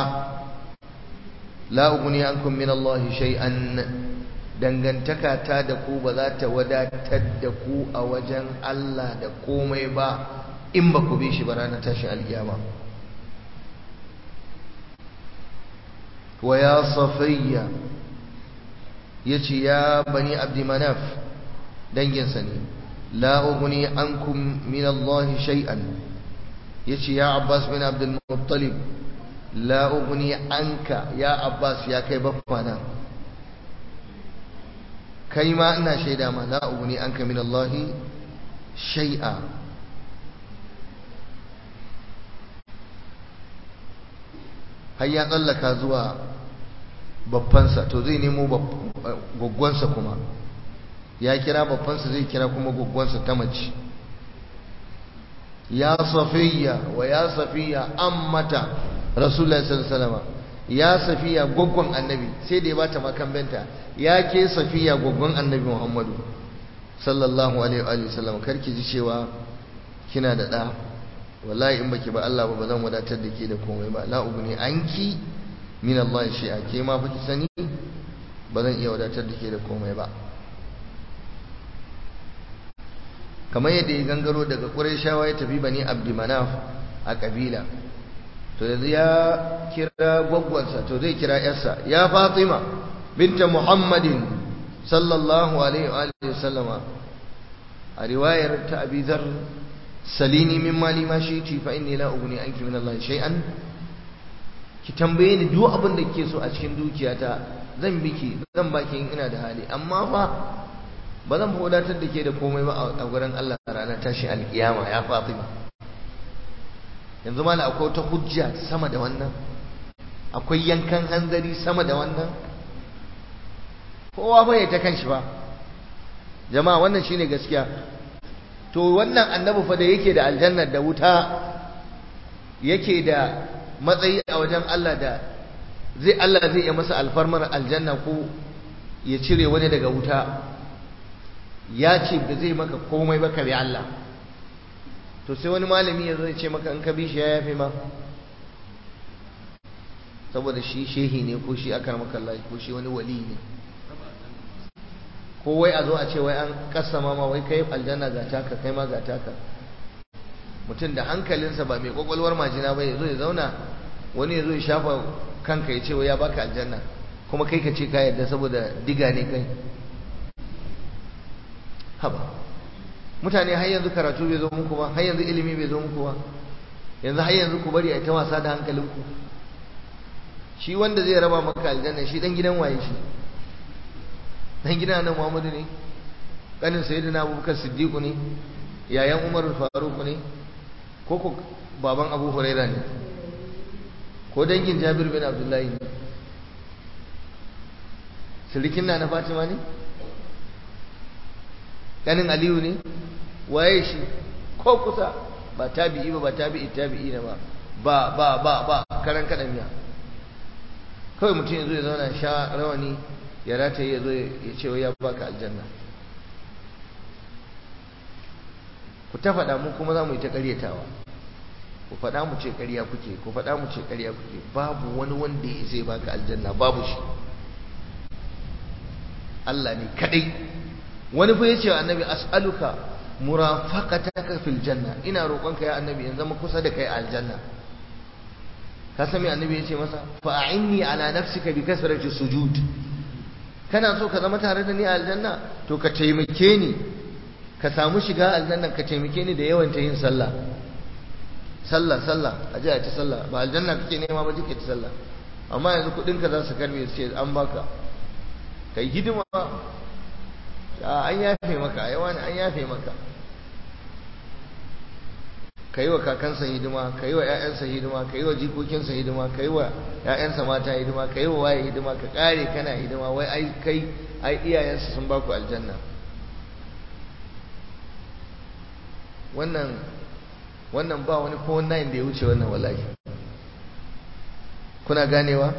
Speaker 1: la ugni ankum min Allah shay'an, dangantaka ta da ku ba za ta wadatar da ku a wajen Allah da komai ba in ba ku bi shi ba ranar tashin alkiyama. wa ya safiyya, yace ya bani abdi manaf, danginsa ne. la ughni ankum min Allah shay'an, yace ya abbas bin abdul muttalib, la ughni anka ya abbas, ya kai baffana, kai ma ina shaida ma la ughni anka min Allah shay'a. har ya tsallaka zuwa babbansa, to zai nemo gwaggwansa kuma, ya kira babbansa zai kira kuma gwaggwansa ta mace. ya safiya wa ya safiya ammata rasulullahi sallallahu alaihi wasallam, ya safiya gwaggwan annabi, sai da ya bata makambenta, ya ke safiya gwaggwan annabi Muhammadu sallallahu alaihi wa sallam, karki ji cewa kina da da, wallahi in baki ba Allah ba zan wadatar da ke da komai ba. la ugni anki min Allah shay'a, ke ma baki sani ba zan iya wadatar da ke da komai ba. kamar yadda ya gangaro daga Qurayshawa ya tafi bani Abdi Manaf a kabila, to yanzu ya kira gwaggwansa, to zai kira yarsa, ya Fatima binta Muhammadin sallallahu alaihi wa sallama. a riwayar ta Abi Dharr, salini min mali ma shi'ti fa inni la ughni anki min Allah shay'an, ki tambaye ni duk abin da kike so a cikin dukiyata zan biki, zan baki in ina da hali, amma fa ba zan wadatar da ke da komai ba a gurin Allah ranar tashi alkiyama ya Fatima. yanzu mala akwai wata hujja sama da wannan? akwai yankan hanzari sama da wannan? kowa bai ta kanshi ba jama'a, wannan shine gaskiya. to wannan annabi fa da yake da aljanna da wuta, yake da matsayi a wajen Allah da Allah zai yi masa alfarmar aljanna ko ya cire wani daga wuta, ya ce ba zai maka komai ba ka bi Allah. to sai wani malami ya zo ya ce maka in ka bi shi ya yafe ma, saboda shi shehi ne ko shi akar maka Allah ko shi wani wali ne, ko wai a zo a ce wai an kasama ma wai kai aljanna ga taka kai ma ga taka. mutum da hankalinsa ba mai kwakwalwar majina ba ya zo ya zauna, wani ya zo ya shafa kanka ya ce wai ya baka aljanna, kuma kai ka ce ka yarda saboda diga ne kai. haba mutane, har yanzu karatu bai zo muku ba, har yanzu ilimi bai zo muku ba, yanzu har yanzu ku bari a ta wasa da hankalinku. shi wanda zai raba maka aljanna shi dan gidan waye shi? dan gidan nan Muhammadu ne, kanin sayyidina Abubakar Siddiq ne, yayan Umar Faruq ne, ko ko baban Abu Huraira ne, ko dangin Jabir bin Abdullahi ne, sirikin na Fatima ne, kanin Aliyu ne, waye shi? ko kusa ba tabi'i ba tabi'i ne ba karan kadamiya. kawai mutum ya zo ya zauna sha rawani ya rataye ya zo ya ce wai ya baka aljanna. ku ta faɗa mu kuma za mu yi ta ƙaryatawa, ku faɗa mu ce ƙarya kuke, ku faɗa mu ce ƙarya kuke. Babu wani wanda ya zai baka aljanna, babu shi, Allah ne kadai. wani fa yace annabi as'aluka murafaqataka fil janna, ina roƙonka ya annabi in zama kusa da kai a aljanna. ka san me annabi yace masa? fa a'inni ala nafsika bi kasrati sujud, kana so ka zama tare da ni a aljanna to ka taimake ni ka samu shiga aljanna, ka taimake ni da yawan ta yin sallah. sallah a ji a ta sallah, ba aljanna kake nema ba, kike ta sallah. amma yanzu kudin ka za su karbe su ce an baka kai hidima, an yafe maka, yawa ne an yafe maka. ka yi wa kakansa hidima, ka yi wa 'ya'yansa hidima, ka yi wa jikokinsa hidima, ka yi wa 'ya'yansa mata hidima, ka yi wa waye hidima, ka kare kana hidima, wai ai iyayensa sun baku aljanna. wannan ba wani ko nine da ya wuce wannan wallahi. kuna ganewa?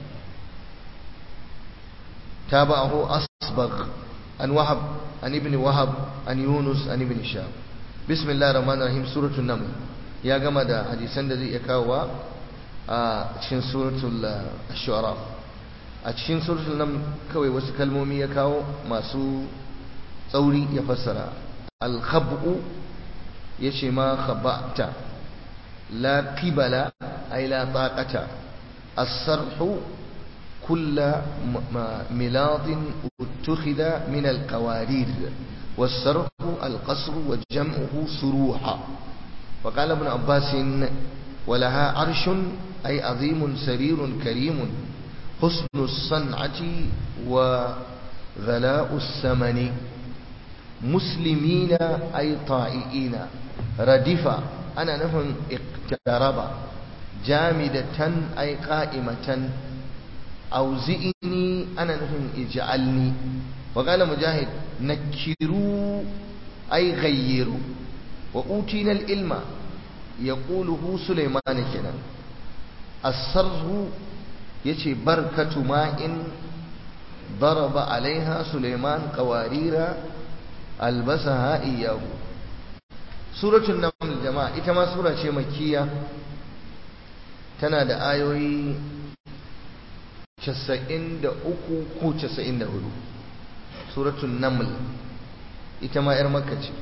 Speaker 1: tabahu asbagh an wahab an ibn wahab an yunus an ibn shab. bismillahir rahmanir rahim. suratul naml ya gama da hadisan da zai iya kawowa a cikin suratul ash-shu'ara. a cikin suratul naml kawai wasu kalmomi ya kawo masu tsauri ya fassara. al-khab'u yace ma khaba'ta, la qibala ay la taqata, as-sarhu kull milad uttakhidha min al-qawarir, was-sarhu al-qasr wa jam'uhu suruha. wa qala ibn abbas wa laha arshun ay azimun sarirun karimun husnu as-san'ati wa ghala'u as-samani muslimina ay ta'iina radifa ana nufin iqtaraba jamidatan ay qa'imatan auzi'ini ana nufin ij'alni. wa qala mujahid nakiru ay ghayyiru wa utina al-ilma yaquluhu sulaiman kenan. as-sarhu yace barkatu ma'in daraba alaiha sulaiman qawarira albasaha iyahu. suratul naml jama'a ita ma sura ce makkiya, tana da ayoyi 93 ko 94. suratul naml ita ma yar makka ce.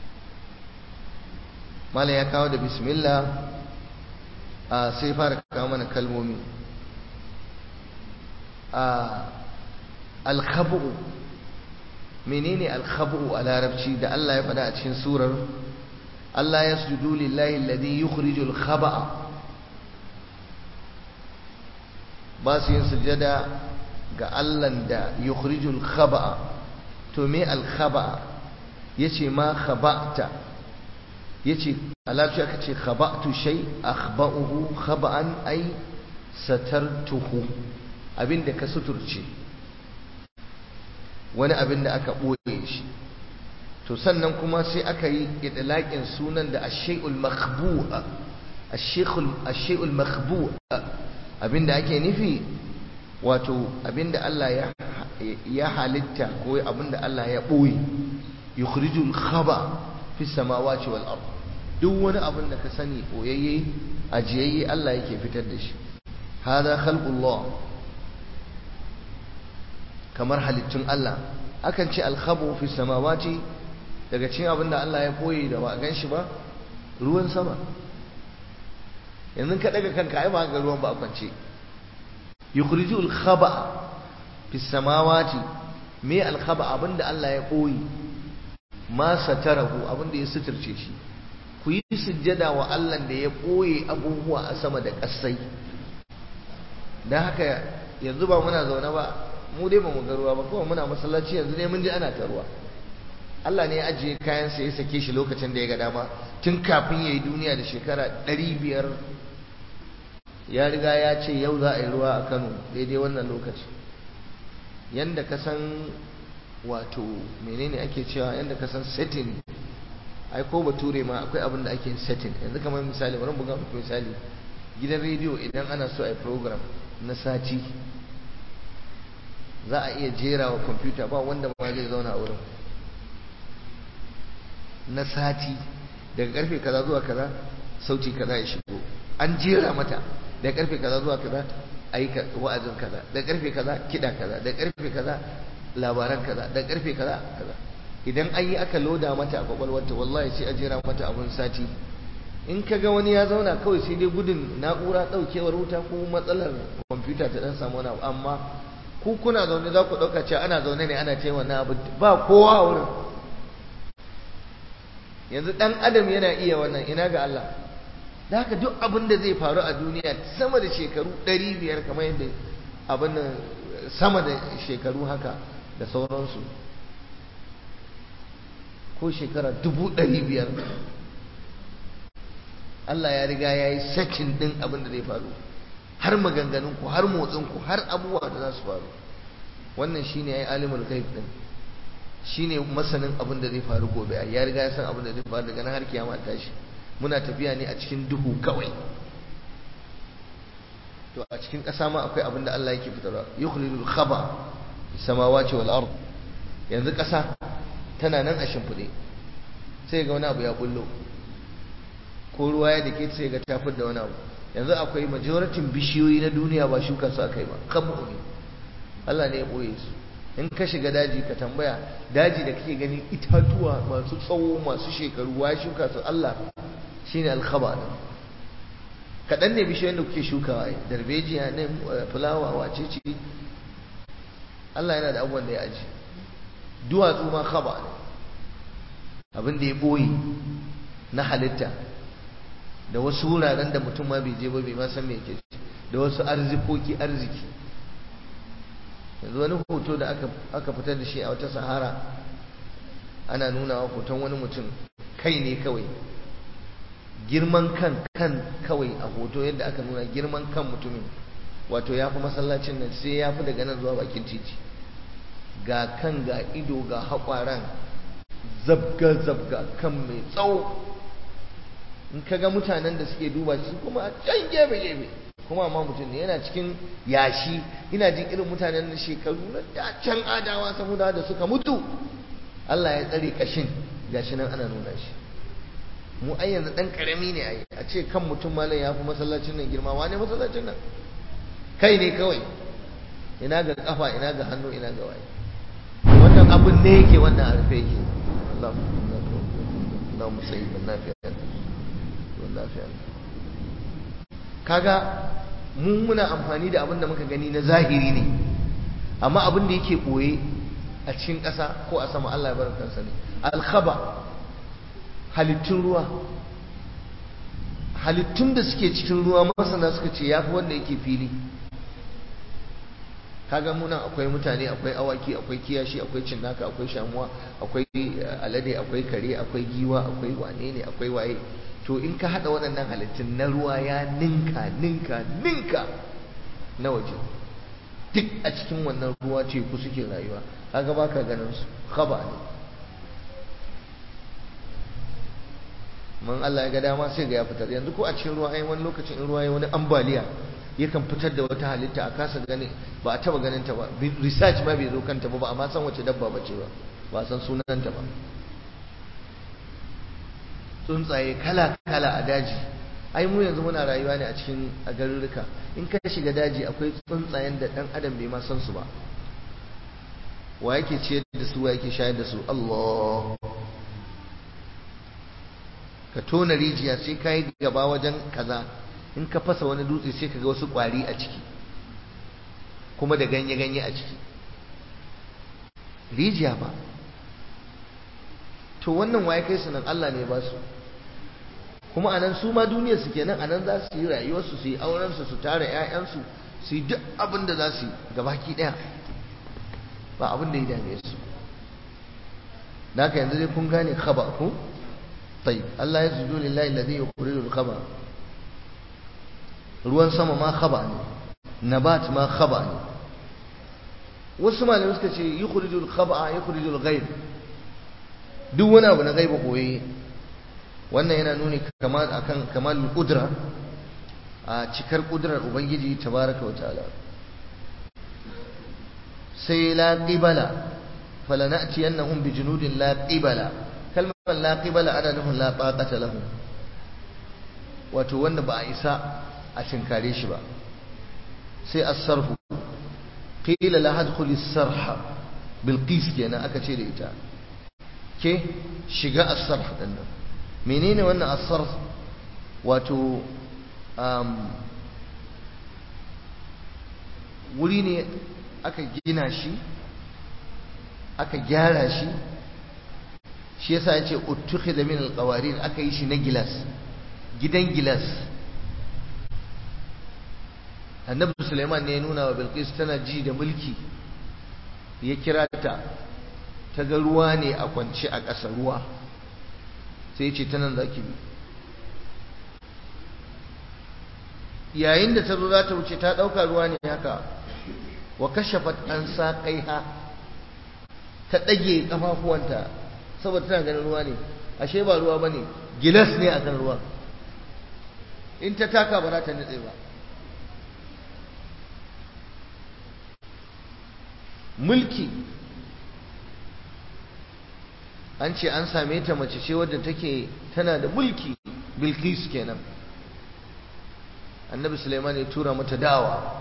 Speaker 1: mala ya kawo da bismillah, sai fara kawo mana kalmomi. al-khabu, menene al-khabu a larabci da Allah ya faɗa a cikin surar? Allah yasjudu lillahi alladhi yukhrijul khaba'a, ba su yin sujada ga Allah da yukhrijul khaba'a. to me al-khaba'a? yace ma khaba'ta, yace a larabci aka ce khaba'tu shay akhba'uhu khaba'an ay satartuhu, abinda ka suturce wani abin da aka ɓoye shi. to sannan kuma sai aka yi idlaqin sunan da ash-shay'ul makhbu', ash-shay'ul makhbu', abinda ake nufi wato abinda Allah ya halitta ko abinda Allah ya ɓoye. yukhrijul khaba fi samawati wal ard, duk wani abin da ka sani ɓoyayye ajiyayye Allah yake fitar da shi. hada khalqullah, kamar halittun Allah. akan ce al-khabu fi samawati, daga cikin abin da Allah ya koyi da ba gan shi ba, ruwan sama. yanzu ka daga kanka ai ba ga ruwan ba kwance. yukhrijul khaba fi samawati, me al-khaba? abin da Allah ya koyi, ma satarahu, abin da ya suturce shi. ku yi sujjada wa Allah da ya koyi abubuwa a sama da ƙasai. dan haka yanzu ba muna zaune ba, mu dai ba mu ga ruwa ba, kuma muna masallaci yanzu ne mun ji ana ta ruwa. Allah ne ya ajiye kayansa ya sake shi lokacin da ya ga dama, tun kafin ya yi duniya da shekara 500 ya riga ya ce yau za a yi ruwa a Kano daidai wannan lokaci. yanda ka san wato menene ake cewa, yanda ka san setting, ai ko bature ma akwai abin da ake setting. yanzu kamar misali, bari buga muku misali, gidan rediyo idan ana so a yi program na sati za a iya jera wa kwamfuta ba wanda ma zai zauna a wurin na sati daga karfe kaza zuwa kaza sauti kaza ya shigo an jera mata daga karfe kaza zuwa kaza ayi wa'azin kaza daga karfe kaza kida kaza daga karfe kaza labaran kaza daga karfe kaza kaza idan an yi aka loda mata a kwakwalwarta wallahi sai a jera mata abun sati in kaga wani ya zauna kawai sai dai gudun na'ura daukewar wuta ko matsalar kwamfuta ta dan samu wani abu amma ku kuna zaune za ku dauka cewa ana zaune ne ana ce wannan abu ba kowa a wurin yanzu dan adam yana iya wannan ina ga Allah da haka duk abin da zai faru a duniya sama da shekaru 500 kamar yadda abin nan sama da shekaru haka da sauransu ko shekara 500 Allah ya riga ya yi sakin din abin da zai faru har maganganunku har motsinku har abubuwa da za su faru wannan shine ya yi alimul ghaib din shine masanin abin da zai faru gobe ya riga ya san abin da zai faru daga nan har kiyama tashi muna tafiya ne a cikin duhu kawai to a cikin ƙasa ma akwai abin da Allah yake fitarwa yukhrijul khaba samawati wal ard yanzu ƙasa tana nan a shimfiɗe sai ga wani abu ya bullo ko ruwa ya dake sai ga tafir da wani abu yanzu akwai majoratin bishiyoyi na duniya ba shuka su akai ba kabu ne Allah ne ya boye su in ka shiga daji ka tambaya daji da kake ganin itatuwa masu tsawo masu shekaru wa shuka su Allah shine al-khaba din kadan ne bishiyoyin da kuke shukawa ai darbejiya ne fulawa wace ce Allah yana da abubuwan da ya aji duwatsu ma khaba ne abin da ya boye na halitta da wasu wuraren da mutum ma bai je ba bai ma san me yake da wasu arziki yanzu wani hoto da aka fitar da shi a wata sahara ana nuna wa hoton wani mutum kai ne kawai girman kan kawai a hoto yadda aka nuna girman kan mutumin wato ya fi masallacin nan sai ya fi daga nan zuwa bakin titi ga kan ga ido ga haƙwaran zabga kan mai tsawo in ka ga mutanen da suke duba shi kuma a can gefe kuma amma mutum ne yana cikin yashi ina jin irin mutanen da shekaru na da can adawa saboda da suka mutu Allah ya tsare kashin gashi nan ana nuna shi mu ai yanzu dan karami ne ai a ce kan mutum malam ya fi masallacin nan girma wane masallacin nan kai ne kawai ina ga kafa ina ga hannu ina ga waye wannan abun ne yake wannan arfe yake Allah musayyiban nafi'an wallahi kaga mu muna amfani da abin da muka gani na zahiri ne amma abin da yake boye a cikin ƙasa ko a sama Allah ya bar kansa ne al-khaba halittun ruwa halittun da suke cikin ruwa masana suka ce yafi wanda yake fili kaga muna akwai mutane akwai awaki akwai kiyashi akwai cinnaka akwai shamuwa akwai alade akwai kare akwai giwa akwai wane ne akwai waye to in ka hada waɗannan halittun na ruwa ya ninka na waje duk a cikin wannan ruwa teku suke rayuwa kaga baka ganin su khaba ne man Allah ya ga dama sai ga ya fitar yanzu ko a cikin ruwa ai wani lokacin in ruwa ya wani ambaliya yakan fitar da wata halitta a kasa gane ba a taba ganin ta ba research ma bai zo kanta ba amma san wace dabba bace ba san sunanta ba tsuntsaye kala a daji ai mu yanzu muna rayuwa ne a cikin garuruka in ka shiga daji akwai tsuntsayen da dan adam bai ma san su ba wa yake ciyar da su wa yake shayar da su Allah ka tona rijiya sai ka yi gaba wajen kaza in ka fasa wani dutse sai ka ga wasu kwari a ciki kuma da ganye a ciki rijiya ba to wannan waye kai su nan Allah ne ba su kuma anan su ma duniyar su kenan anan za su yi rayuwar su yi auren su tare ƴaƴan su yi duk abin da za su yi gabaki daya ba abin da ya dame su naka yanzu dai kun gane khaba ku tayyib Allah ya sujudu lillahi alladhi yukhrijul khaba ruwan sama ma khaba ne nabat ma khaba ne wasu malamai suka ce yukhrijul khaba yukhrijul ghaib duk wani abu na gaiba koyi wannan yana nuni akan kamal qudra a cikar kudurar ubangiji tabaraka wa ta'ala. sai la qibala falanatiyannahum bijunudin la qibala. kalmar la qibala ana nufin la taqata lahum, wato wanda ba a isa a tinkare shi ba. sai as-sarfu qila la hadkhul as-sarha bilqis kenan aka ce da ita ke shiga as-sarf din nan. menene wannan as-sarf? wato wuri ne aka gina shi aka gyara shi, shi yasa yace uttukhidha min al-qawarir, aka yi shi na gilas, gidan gilas. annabi Sulaiman ne ya nuna wa Bilqis tana ji da mulki, ya kira ta ga ruwa ne a kwance a ƙasa, ruwa, sai ya ce ta nan za ki bi. yayin da ta zo za ta wuce ta ɗauka ruwa ne haka, wa kashafat an saqaiha, ta ɗage ƙafafuwanta saboda tana ganin ruwa ne, ashe ba ruwa bane, gilas ne akan ruwa, in ta taka ba za ta nutse ba. mulki an ce an same ta mace ce wadda take tana da mulki, Bilqis kenan. annabi Sulaiman ya tura mata dawa.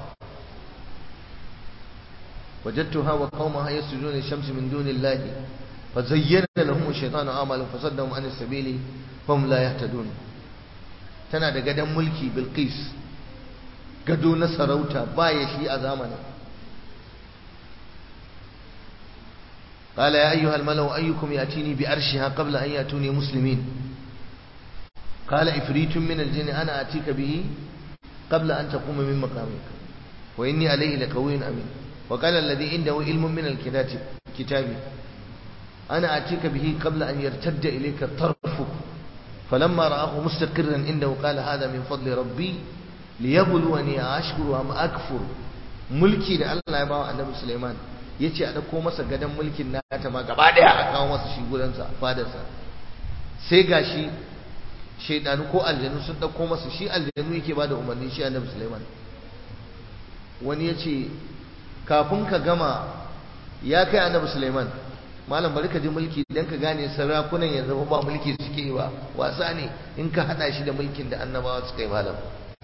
Speaker 1: wajadtuha wa qaumaha yasjuduna lishamsi min dunillahi fazayyana lahum ash-shaytanu a'malahum fasaddahum an as-sabili fahum la yahtadun. tana da gadan mulki Bilqis, gado na sarauta baya shi a zamanin. قال يا أيها الملأ أيكم يأتيني بأرشها قبل أن يأتوني مسلمين. قال إفريت من الجن أنا آتيك به قبل أن تقوم من مقامك وإني عليه لقوي أمين. وقال الذي عنده علم من الكتاب أنا آتيك به قبل أن يرتد إليك طرفك فلما رآه مستقرا عنده قال هذا من فضل ربي ليبلوني أشكر أم أكفر. mulki da Allah ya bawa Annabi Sulaiman, yace a dauko masa gadan mulkin nata ma gaba daya a kawo masa shi gurinsa, fadarsa. sai gashi shaydanu ko aljanu sun dauko masa shi, aljanu yake bada umarni shi Annabi Sulaiman. wani yace kafin ka gama ya kai Annabi Sulaiman, malam bari ka ji mulki dan ka gane sarakunan yanzu ba mulki suke yi ba, wasa ne in ka hada shi da mulkin da annabawa suka yi malam.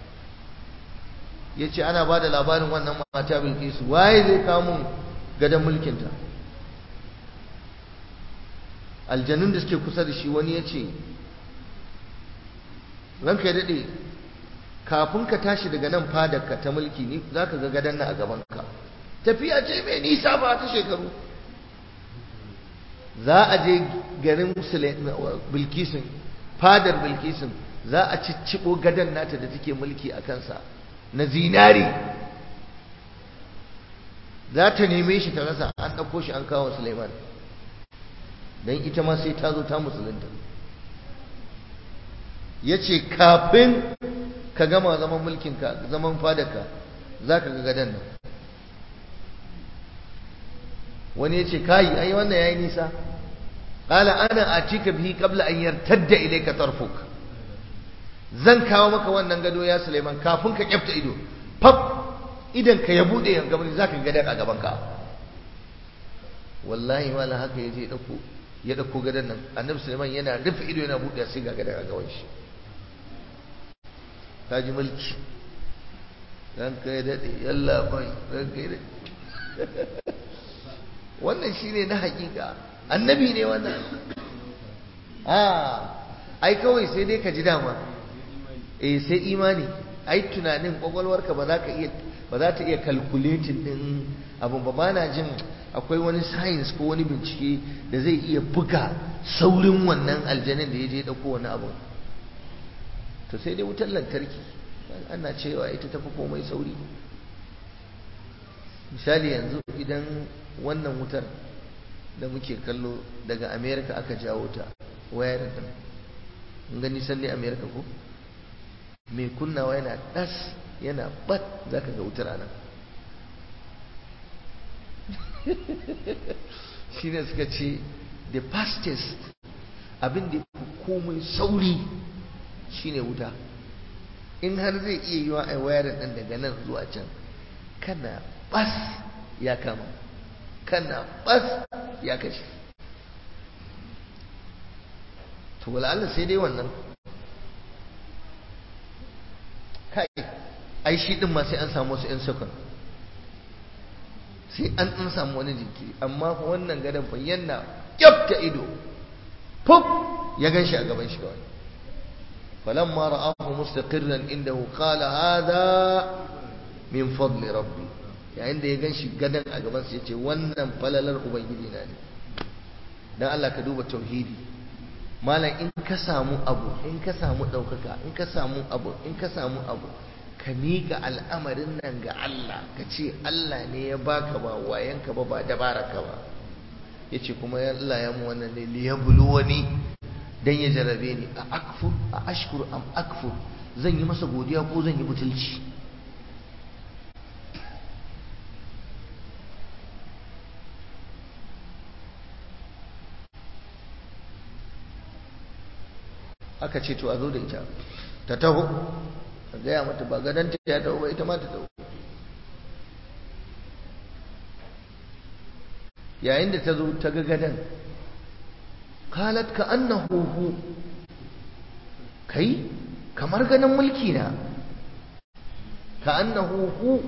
Speaker 1: yace ana bada labarin wannan mata Bilqis, waye zai kawo mun gadan mulkin ta? aljanun da suke kusa da shi wani yace ranka ya dade, kafin ka tashi daga nan fadarka ta mulki ni zaka ga gadan nan a gaban ka. tafiya ce mai nisa ba ta shekaru. za a je garin Bilkisun, fadar Bilkisun, za a cicciɓo gadan nata da take mulki a kansa na zinari, za ta neme shi ta rasa, an ɗauko shi an kawo Sulaiman don ita ma sai ta zo ta musulunta. ya ce kafin ka gama zaman mulkinka, zaman fadarka, za ka ga gadan nan. wani ya ce kayi ai wannan ya yi nisa. ƙala ana atika bihi qabla an yartadda ilayka tarfuk, zan kawo maka wannan gado ya Sulaiman kafin ka kyafta ido, fab idan ka ya bude yan gaban zaka ga gadan a gaban ka. wallahi wala haka yaje ya dauko gadan nan. Annabi Sulaiman yana rufe ido yana bude sai ga gadan a gaban shi. kaji mulki dan kai dade yalla bai dan kai dade. wannan shine na hakika, annabi ne wannan. ai kawai sai dai ka ji dama, sai imani. ai tunanin kwakwalwarka ba za ta iya calculating din abun ba na jin akwai wani science ko wani bincike da zai iya buga saurin wannan aljanin da ya je dauko wani abu. to sai dai wutar lantarki ana cewa ita tafi komai sauri. misali yanzu idan wannan wutar da muke kallo daga America aka jawo ta, wayar din mun gani san dai America ko mai kunnawa yana das yana bat, zaka ga wutar anan. shine suka ce the fastest, abin da komai sauri shine wuta. in har zai iya yiwa a wayarin ɗin daga nan zuwa can kana bas ya kama, kana bas ya kashe. to wala Allah sai dai wannan kai ai shi din ma sai an samu wasu 'yan sakon, sai an samu wani jiki. Amma fa wannan gadon fa yana kyafta ido pop ya gan shi a gaban shi kawai. falamma ra'ahu mustaqirran indahu qala hadha min fadli rabbi, yayin da ya gan shi gadon a gaban sa yace wannan falalar ubangiji na ne. dan Allah ka duba tauhidi malam, in ka samu abu, in ka samu daukaka, in ka samu abu, in ka samu abu, ka miƙa al'amarin nan ga Allah, ka ce Allah ne ya baka ba wayanka ba, ba dabaraka ba. yace kuma ya Allah ya mu wannan ne liyabluwani, dan ya jarabe ni, a akfur a ashkur am akfur, zan yi masa godiya ko zan yi butulci. aka ce to a zo da ita ta taho, ka gaya mata ba gadanta ya taho ba, ita ma ta taho. yayin da ta zo ta ga gadan, qalat ka annahu hu, kai kamar ganin mulki na, ka annahu hu.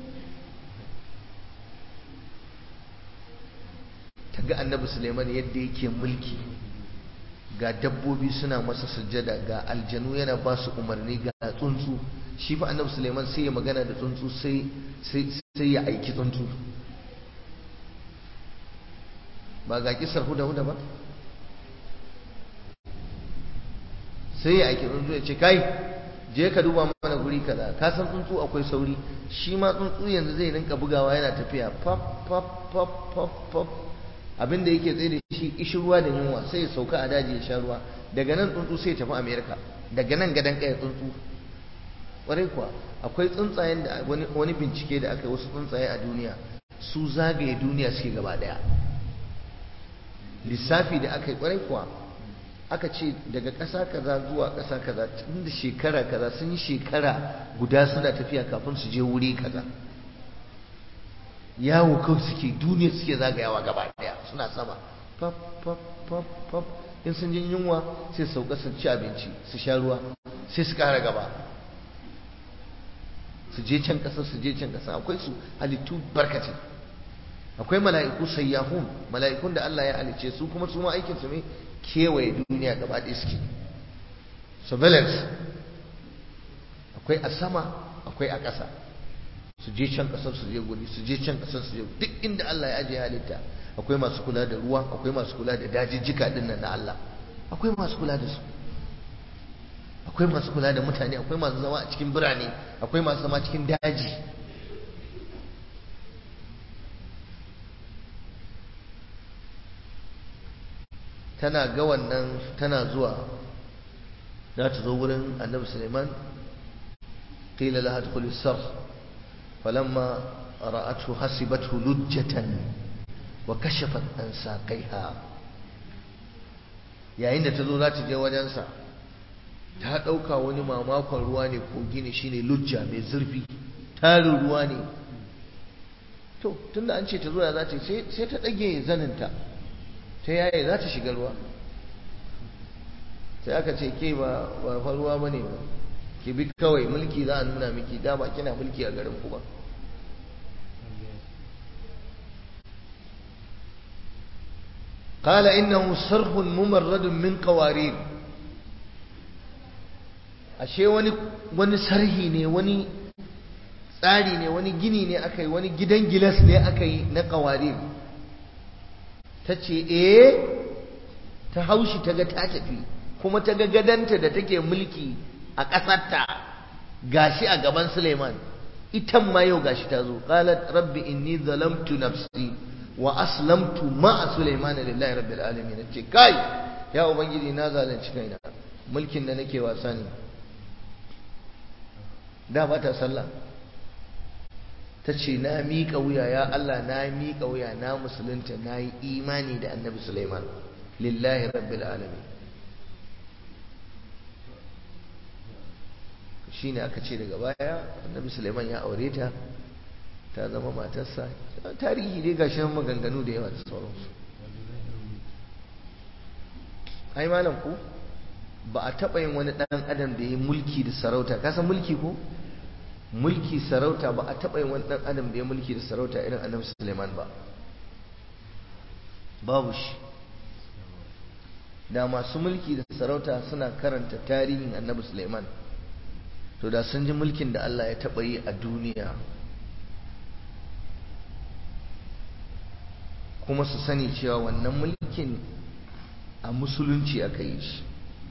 Speaker 1: ta ga annabi Suleiman yadda yake mulki, ga dabbobi suna masa sujjada, ga aljanu yana ba su umarni, ga tsuntsu. shi fa annabi Suleiman sai ya magana da tsuntsu, sai ya aiki tsuntsu. ba ga kisar huda ba, sai ya aiki tsuntsu ya ce kai je ka duba mana guri kaza, ka san tsuntsu akwai sauri. shi ma tsuntsu yanzu zai rinka bugawa yana tafiya pop pop pop pop pop, abinda yake tsaye da shi ishirwa da yunwa, sai ya sauka a daji ya sha ruwa. daga nan tsuntsu sai ya tafi America, daga nan gadan kai tsuntsu. kwarai kuwa akwai tsuntsayen da wani bincike da aka yi, wasu tsuntsaye a duniya su zagaye duniya suke gaba daya. lissafi da aka yi, kwarai kuwa aka ce daga ƙasa kaza zuwa ƙasa kaza, tun da shekara kaza sun yi shekara guda suna tafiya kafin su je wuri kaza. yawo kawai suke, duniya suke zagayawa gaba daya, suna sama pop pop pop pop. in sun jin yunwa sai sauka su ci abinci, su sha ruwa, sai su kara gaba, su je can ƙasa, su je can ƙasa. akwai su halittu barkace. akwai mala'iku sayyahun, mala'ikun da Allah ya halice su, kuma su ma aikin su ne kewaye duniya gaba ɗaya suke, surveillance. akwai a sama, akwai a ƙasa, su je can ƙasar su je guri, su je can ƙasar su je duk inda Allah ya ajiye halitta. akwai masu kula da ruwa, akwai masu kula da dajijjika din nan na Allah, akwai masu kula da su. akwai masu kula da mutane, akwai masu zama a cikin birane, akwai masu zama cikin daji. tana ga wannan, tana zuwa za ta zo wurin annabi Suleiman. qila laha adkhuli as-sarh falamma ra'athu hasibathu lujjatan wa kashafat an saqaiha. yayin da ta zo za ta je wajensa, ta dauka wani mamakon ruwa ne, kogi ne, shine lujja mai zurfi, tarin ruwa ne. to tunda an ce ta zo ya za ta sai ta dage zaninta, ta yaye za ta shiga ruwa. sai aka ce ke ba ruwa bane ba, ki bi kawai, mulki za a nuna miki, da ba kina mulki a garin ku ba. qala innahu sarhun mumarradun min qawarir. ashe wani sarhi ne, wani tsari ne, wani gini ne aka yi, wani gidan gilas ne aka yi na qawarir. ta ce ta haushi, ta ga ta tafi, kuma ta ga gadanta da take mulki a ƙasarta gashi a gaban Suleiman. itan ma yau gashi ta zo. qalat rabbi inni zalamtu nafsi wa aslamtu ma'a Suleiman lillahi rabbil alamin. ce kai ya ubangiji, na zalunci kaina, mulkin da nake wasa ne. da ba ta sallah, ta ce na miƙa wuya ya Allah, na miƙa wuya, na musulunta, na yi imani da annabi Suleiman lillahi rabbil alamin. shine aka ce daga baya annabi Sulaiman ya aure ta ta zama matarsa. Tarihi dai gashi nan maganganu da yawa da sauransu. ai malam ku ba a taɓa yin wani ɗan adam da ya mulki da sarauta. ka san mulki ko mulki sarauta ba a taɓa yin wani ɗan adam da ya mulki da sarauta irin annabi Sulaiman ba, babu shi. da masu mulki da sarauta suna karanta tarihin annabi Sulaiman to da sun ji mulkin da Allah ya taɓa yi a duniya, kuma su sani cewa wannan mulkin a musulunci aka yi shi.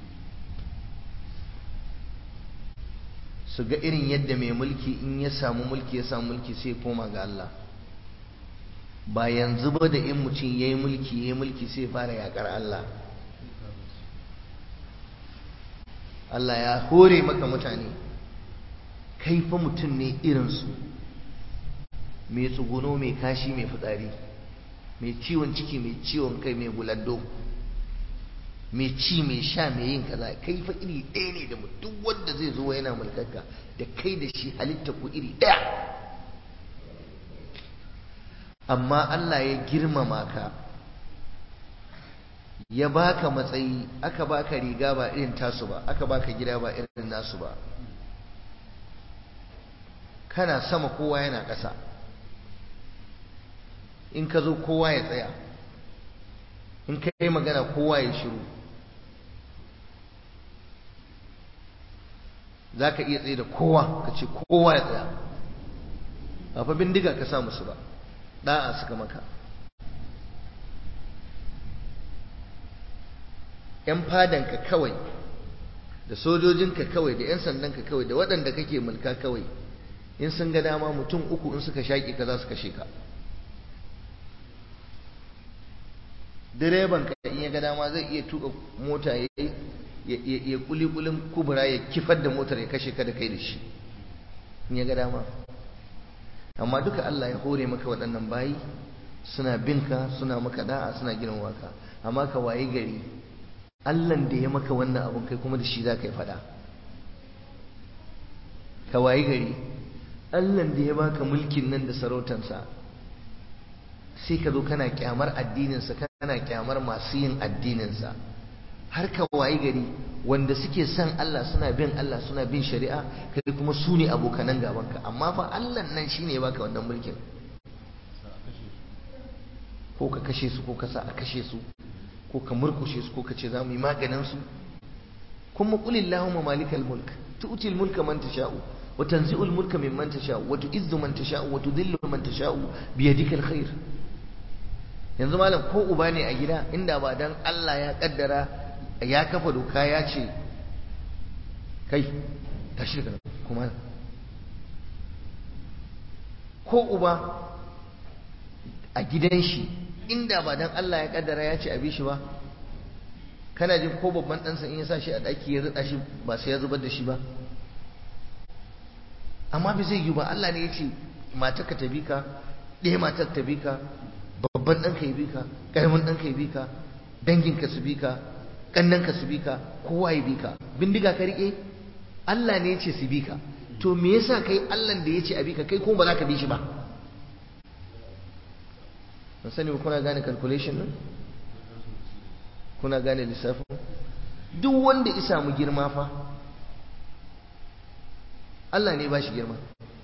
Speaker 1: su ga irin yadda mai mulki in ya samu mulki sai koma ga Allah, ba yanzu ba da in mutum ya yi mulki sai fara yakar Allah. Allah ya hore maka mutane, kai fa mutum ne irinsu, mai tsuguno, mai kashi, mai fitsari, mai ciwon ciki, mai ciwon kai, mai gulando, mai ci, mai sha, mai yin kaza. kai fa iri ɗaya ne da duk wanda zai zo yana mulkarka, da kai da shi halitta ku iri ɗaya. amma Allah ya girmama ka, ya baka matsayi, aka baka riga ba irin tasu ba, aka baka gida ba irin nasu ba, kana sama kowa yana ƙasa, in ka zo kowa ya tsaya, in ka yi magana kowa ya shiru. za ka iya tsaye da kowa ka ce kowa ya tsaya, ba fa bindiga ka sa musu ba, ɗa'a suka maka. ‘yan fadanka kawai da sojojinka kawai da ‘yan sandanka kawai da waɗanda kake mulka kawai, in sun ga dama mutum uku in suka shaƙi ka za su kashe ka. direban ka in ya ga dama zai iya tuka mota ya kulikulin kubura ya kifar da motar ya kashe ka da kai da shi in ya ga dama. amma duka Allah ya hore maka waɗannan bayi, suna binka, suna maka da'a, suna girmama ka. amma ka waye gari Allahn da ya maka wannan abun kai kuma da shi za ka yi fada. ka waye gari Allahn da ya baka mulkin nan da sarautansa sai ka zo kana kyamar addininsa, kana kyamar masu yin addininsa. har ka waye gari wanda suke son Allah, suna bin Allah, suna bin shari'a, kai kuma su ne abokanan gabanka. amma fa Allah nan shine ya baka wannan mulkin, ko ka kashe su ko ka sa a kashe su, ko ka murkushe su, ko ka ce za mu yi maganin su. kuma qul illahumma malikal mulk tu'ti al mulka man tasha'u wa tanzi'u al mulka mimman tasha'u wa tu'izzu man tasha'u wa tudhillu man tasha'u bi yadika al khair. yanzu malam ko uba ne a gida, inda ba dan Allah ya kaddara ya kafa doka ya ce kai tashi daga kuma, ko uba a gidan shi inda ba dan Allah ya kaddara ya ce a bi shi ba, kana jin ko babban ɗansa in ya sa shi a ɗaki ya rida shi ba sai ya zubar da shi ba? amma bai zai yi ba. Allah ne ya ce matarka ta bi ka, ɗaya matar ta bi ka, babban ɗanka ya bi ka, ƙaramin ɗanka ya bi ka, danginka su bi ka, ƙannanka su bi ka, kowa ya bi ka. bindiga ka riƙe? Allah ne ya ce su bi ka. to me yasa kai Allah da ya ce a bi ka kai kuma ba za ka bi shi ba? ban sani ba kuna gane calculation din? kuna gane lissafin? duk wanda ya samu girma fa Allah ne ba shi girma.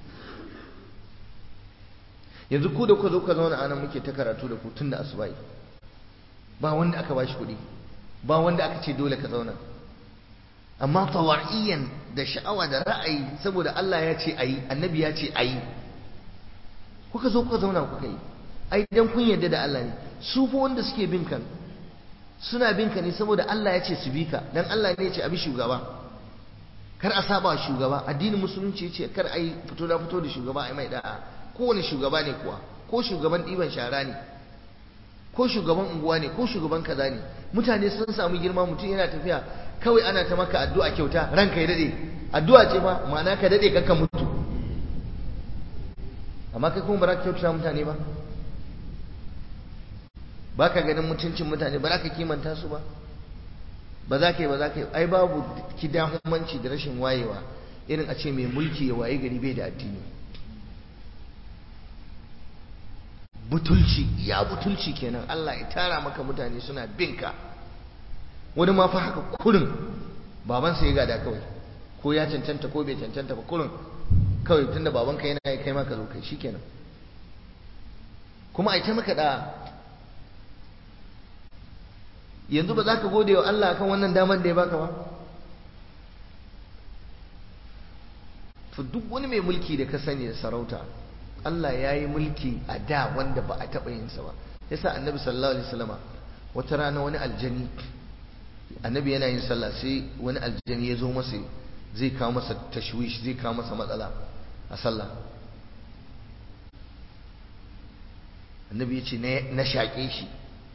Speaker 1: yanzu ku da ku zo ka zauna anan muke ta karatu da ku tun da asubai, ba wanda aka ba shi kuɗi, ba wanda aka ce dole ka zauna. amma tawaiyan da sha'awa da ra'ayi, saboda Allah ya ce ayi, annabi ya ce ayi, kuka zo kuka zauna kuka yi. ai dan kun yarda da Allah ne. su fa wanda suke bin kan suna bin ka ne saboda Allah ya ce su bi ka, dan Allah ne ya ce abi shugaba, kar a saba shugaba. addinin musulunci ya ce kar a yi fito da fito da shugaba, a mai da'a. kowane shugaba ne kuwa, ko shugaban ɗiban shara ne, ko shugaban unguwa ne, ko shugaban kaza ne. mutane sun samu girma, mutum yana tafiya kawai ana ta maka addu'a kyauta, ranka ya dade. addu'a ce ma, ma'ana ka dade kakka mutu. amma kai kuma ba za ka kyautata mutane ba, ba ka ganin mutuncin mutane, ba za ka kimanta su ba, ba za ka yi. ai babu kidahumanci da rashin wayewa irin a ce mai mulki ya waye gari bai da addini. Butulci, ya butulci kenan. Allah ya tara maka mutane suna binka, wani ma fa haka kurin babansa ya gada kawai, ko ya cancanta ko bai cancanta ba, kurin kawai tunda babanka yana yi kai ma ka zo kai shikenan, kuma a ita maka da. Yanzu ba za ka gode wa Allah akan wannan damar da ya baka ba? To duk wani mai mulki da ka sani da sarauta, Allah ya yi mulki a da wanda ba a taɓa yinsa ba. Yasa annabi sallallahu alaihi wasallama wata rana wani aljani, annabi yana yin sallah sai wani aljani ya zo masa zai kawo masa tashwish, zai kawo masa matsala a sallah. Annabi ya ce na shaƙe shi,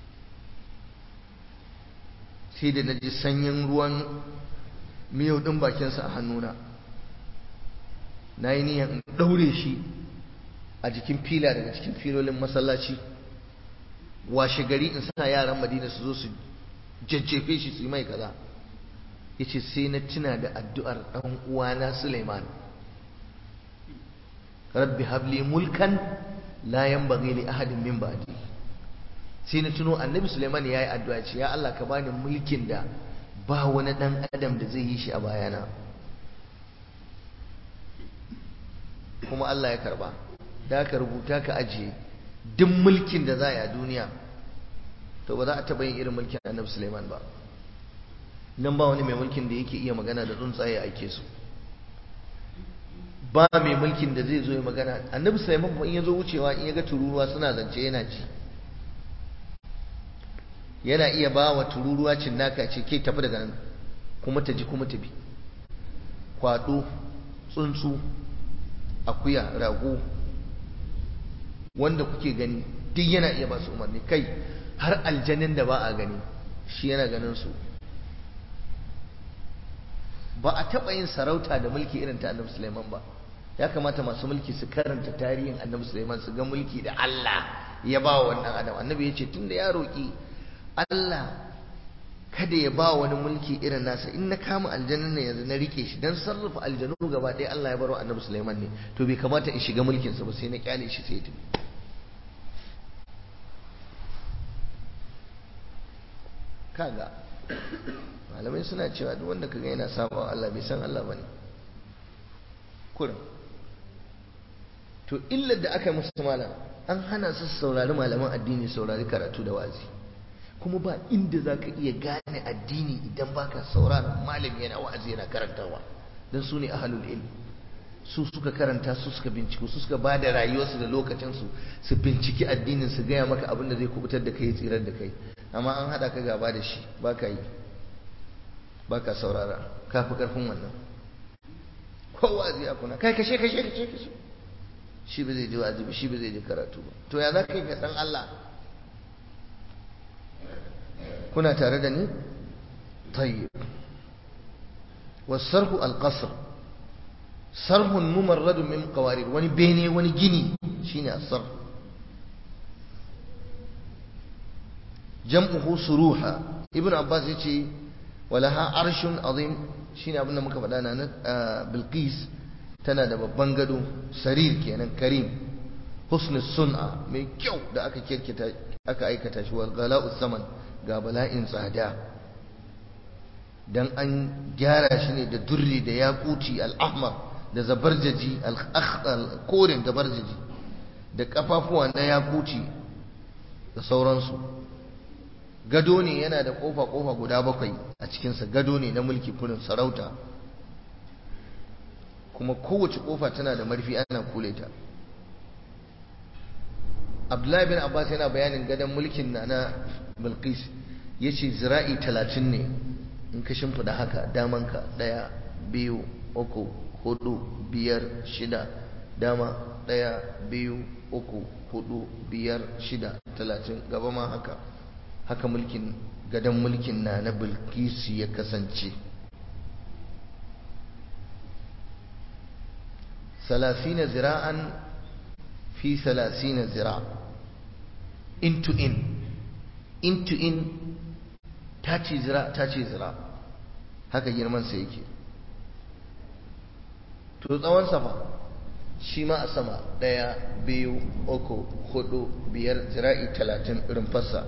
Speaker 1: sai da na ji sanyin ruwan miyau ɗin bakinsa a hannuna. Na yi niyan in ɗaure shi a jikin fila daga cikin filolin masallaci, washe gari in sa yaran Madina su zo su jajjefe shi su yi mai kaza. Ya ce sai na tuna da addu'ar ɗan uwana Suleiman, rabbi habli mulkan la yanbaghi li ahadin min ba'di. Sai na tuno annabi Suleiman ya yi addu'a ce, ya Allah ka bani mulkin da ba wani ɗan adam da zai yi shi a bayana, kuma Allah ya karba. Da ka rubuta ka ajiye, duk mulkin da za a yi a duniya to ba za a taɓa yin irin mulkin annabi Suleiman ba. Nan ba wani mai mulkin da yake iya magana da tsuntsaye ake su, ba mai mulkin da zai zo ya magana. Annabi Suleiman ba in ya zo wucewa, in ya ga tururuwa suna zance yana ji, yana iya ba wa tururuwa cinnaka ce ke tafi daga nan, kuma ta ji kuma ta bi. Kwado, tsuntsu, akuya, rago, wanda kuke gani duk yana iya ba su umarni, kai har aljanin da ba a gani shi yana ganin su. Ba a taɓa yin sarauta da mulki irin ta annabi Sulaiman ba. Ya kamata masu mulki su karanta tarihin annabi Sulaiman, su ga mulki da Allah ya ba wa wannan adam. Annabi ya ce tunda ya roƙi Allah kada ya ba wani mulki irin nasa, in na kama aljanun nan yanzu na rike shi dan sarrafa aljanu gaba ɗaya Allah ya baro annabi Sulaiman ne, to bai kamata in shiga mulkin sa ba, sai na kyale shi sai ya tafi. Kaga malamai suna cewa duk wanda kaga yana saba wa Allah bai san Allah bane kurin. To illar da aka yi musu malam, an hana su saurari malaman addini, saurari karatu da wazi. Kuma ba inda za ka iya gane addini idan baka sauraron malami yana wa'azi yana karantarwa, don su ne ahlul ilm. Su suka karanta, su suka binciko, su suka ba da rayuwarsu da lokacinsu su binciki addinin, su gaya maka abin da zai kubutar da kai, tsirar da kai. Amma an haɗa ka gaba da shi, ba ka yi, ba ka saurara, ka fi ƙarfin wannan. Kowa zai akuna kai kashe shi ba zai ji wa'azi ba, shi ba zai ji karatu ba. To ya za ka yi ka san Allah? kuna tare da ni? tayyib. wasarhu alqasr, sarhun mumarradun min qawarir, wani bene, wani gini shine asar. jam'uhu suruha. ibn abbas yace walaha arshun azim, shine abin da muka faɗa nan. bilqis tana da babban gado, sarir kenan, karim, husnus sun'a, mai kyau da aka kirkita aka aikata shi. wal ghala'us saman, ga bala'in tsada, dan an gyara shi ne da durri da yaquti al-ahmar da zabarjaji al-akhdar, koren zabarjaji, da kafafuwa na yaquti da sauransu. gado ne, yana da kofa guda 7 a cikinsa. gado ne na mulki, kurin sarauta, kuma kowace kofa tana da marfi, ana kule ta. Abdullahi bin Abbas yana bayanin gadon mulkin na Bilqis, yace zira'i 30 ne in ka shimfida haka, damanka 1 2 3 4 5 6, dama 1 2 3 4 5 6 30, gaba ma haka. haka mulkin gadon mulkin na Bilqis ya kasance. 30 zira'an fi 30 zira', into in ta ce zira, haka girman sa yake. to tsawon safa shi ma a sama 1 2 3 4 5 zira'i 30 irin fassa.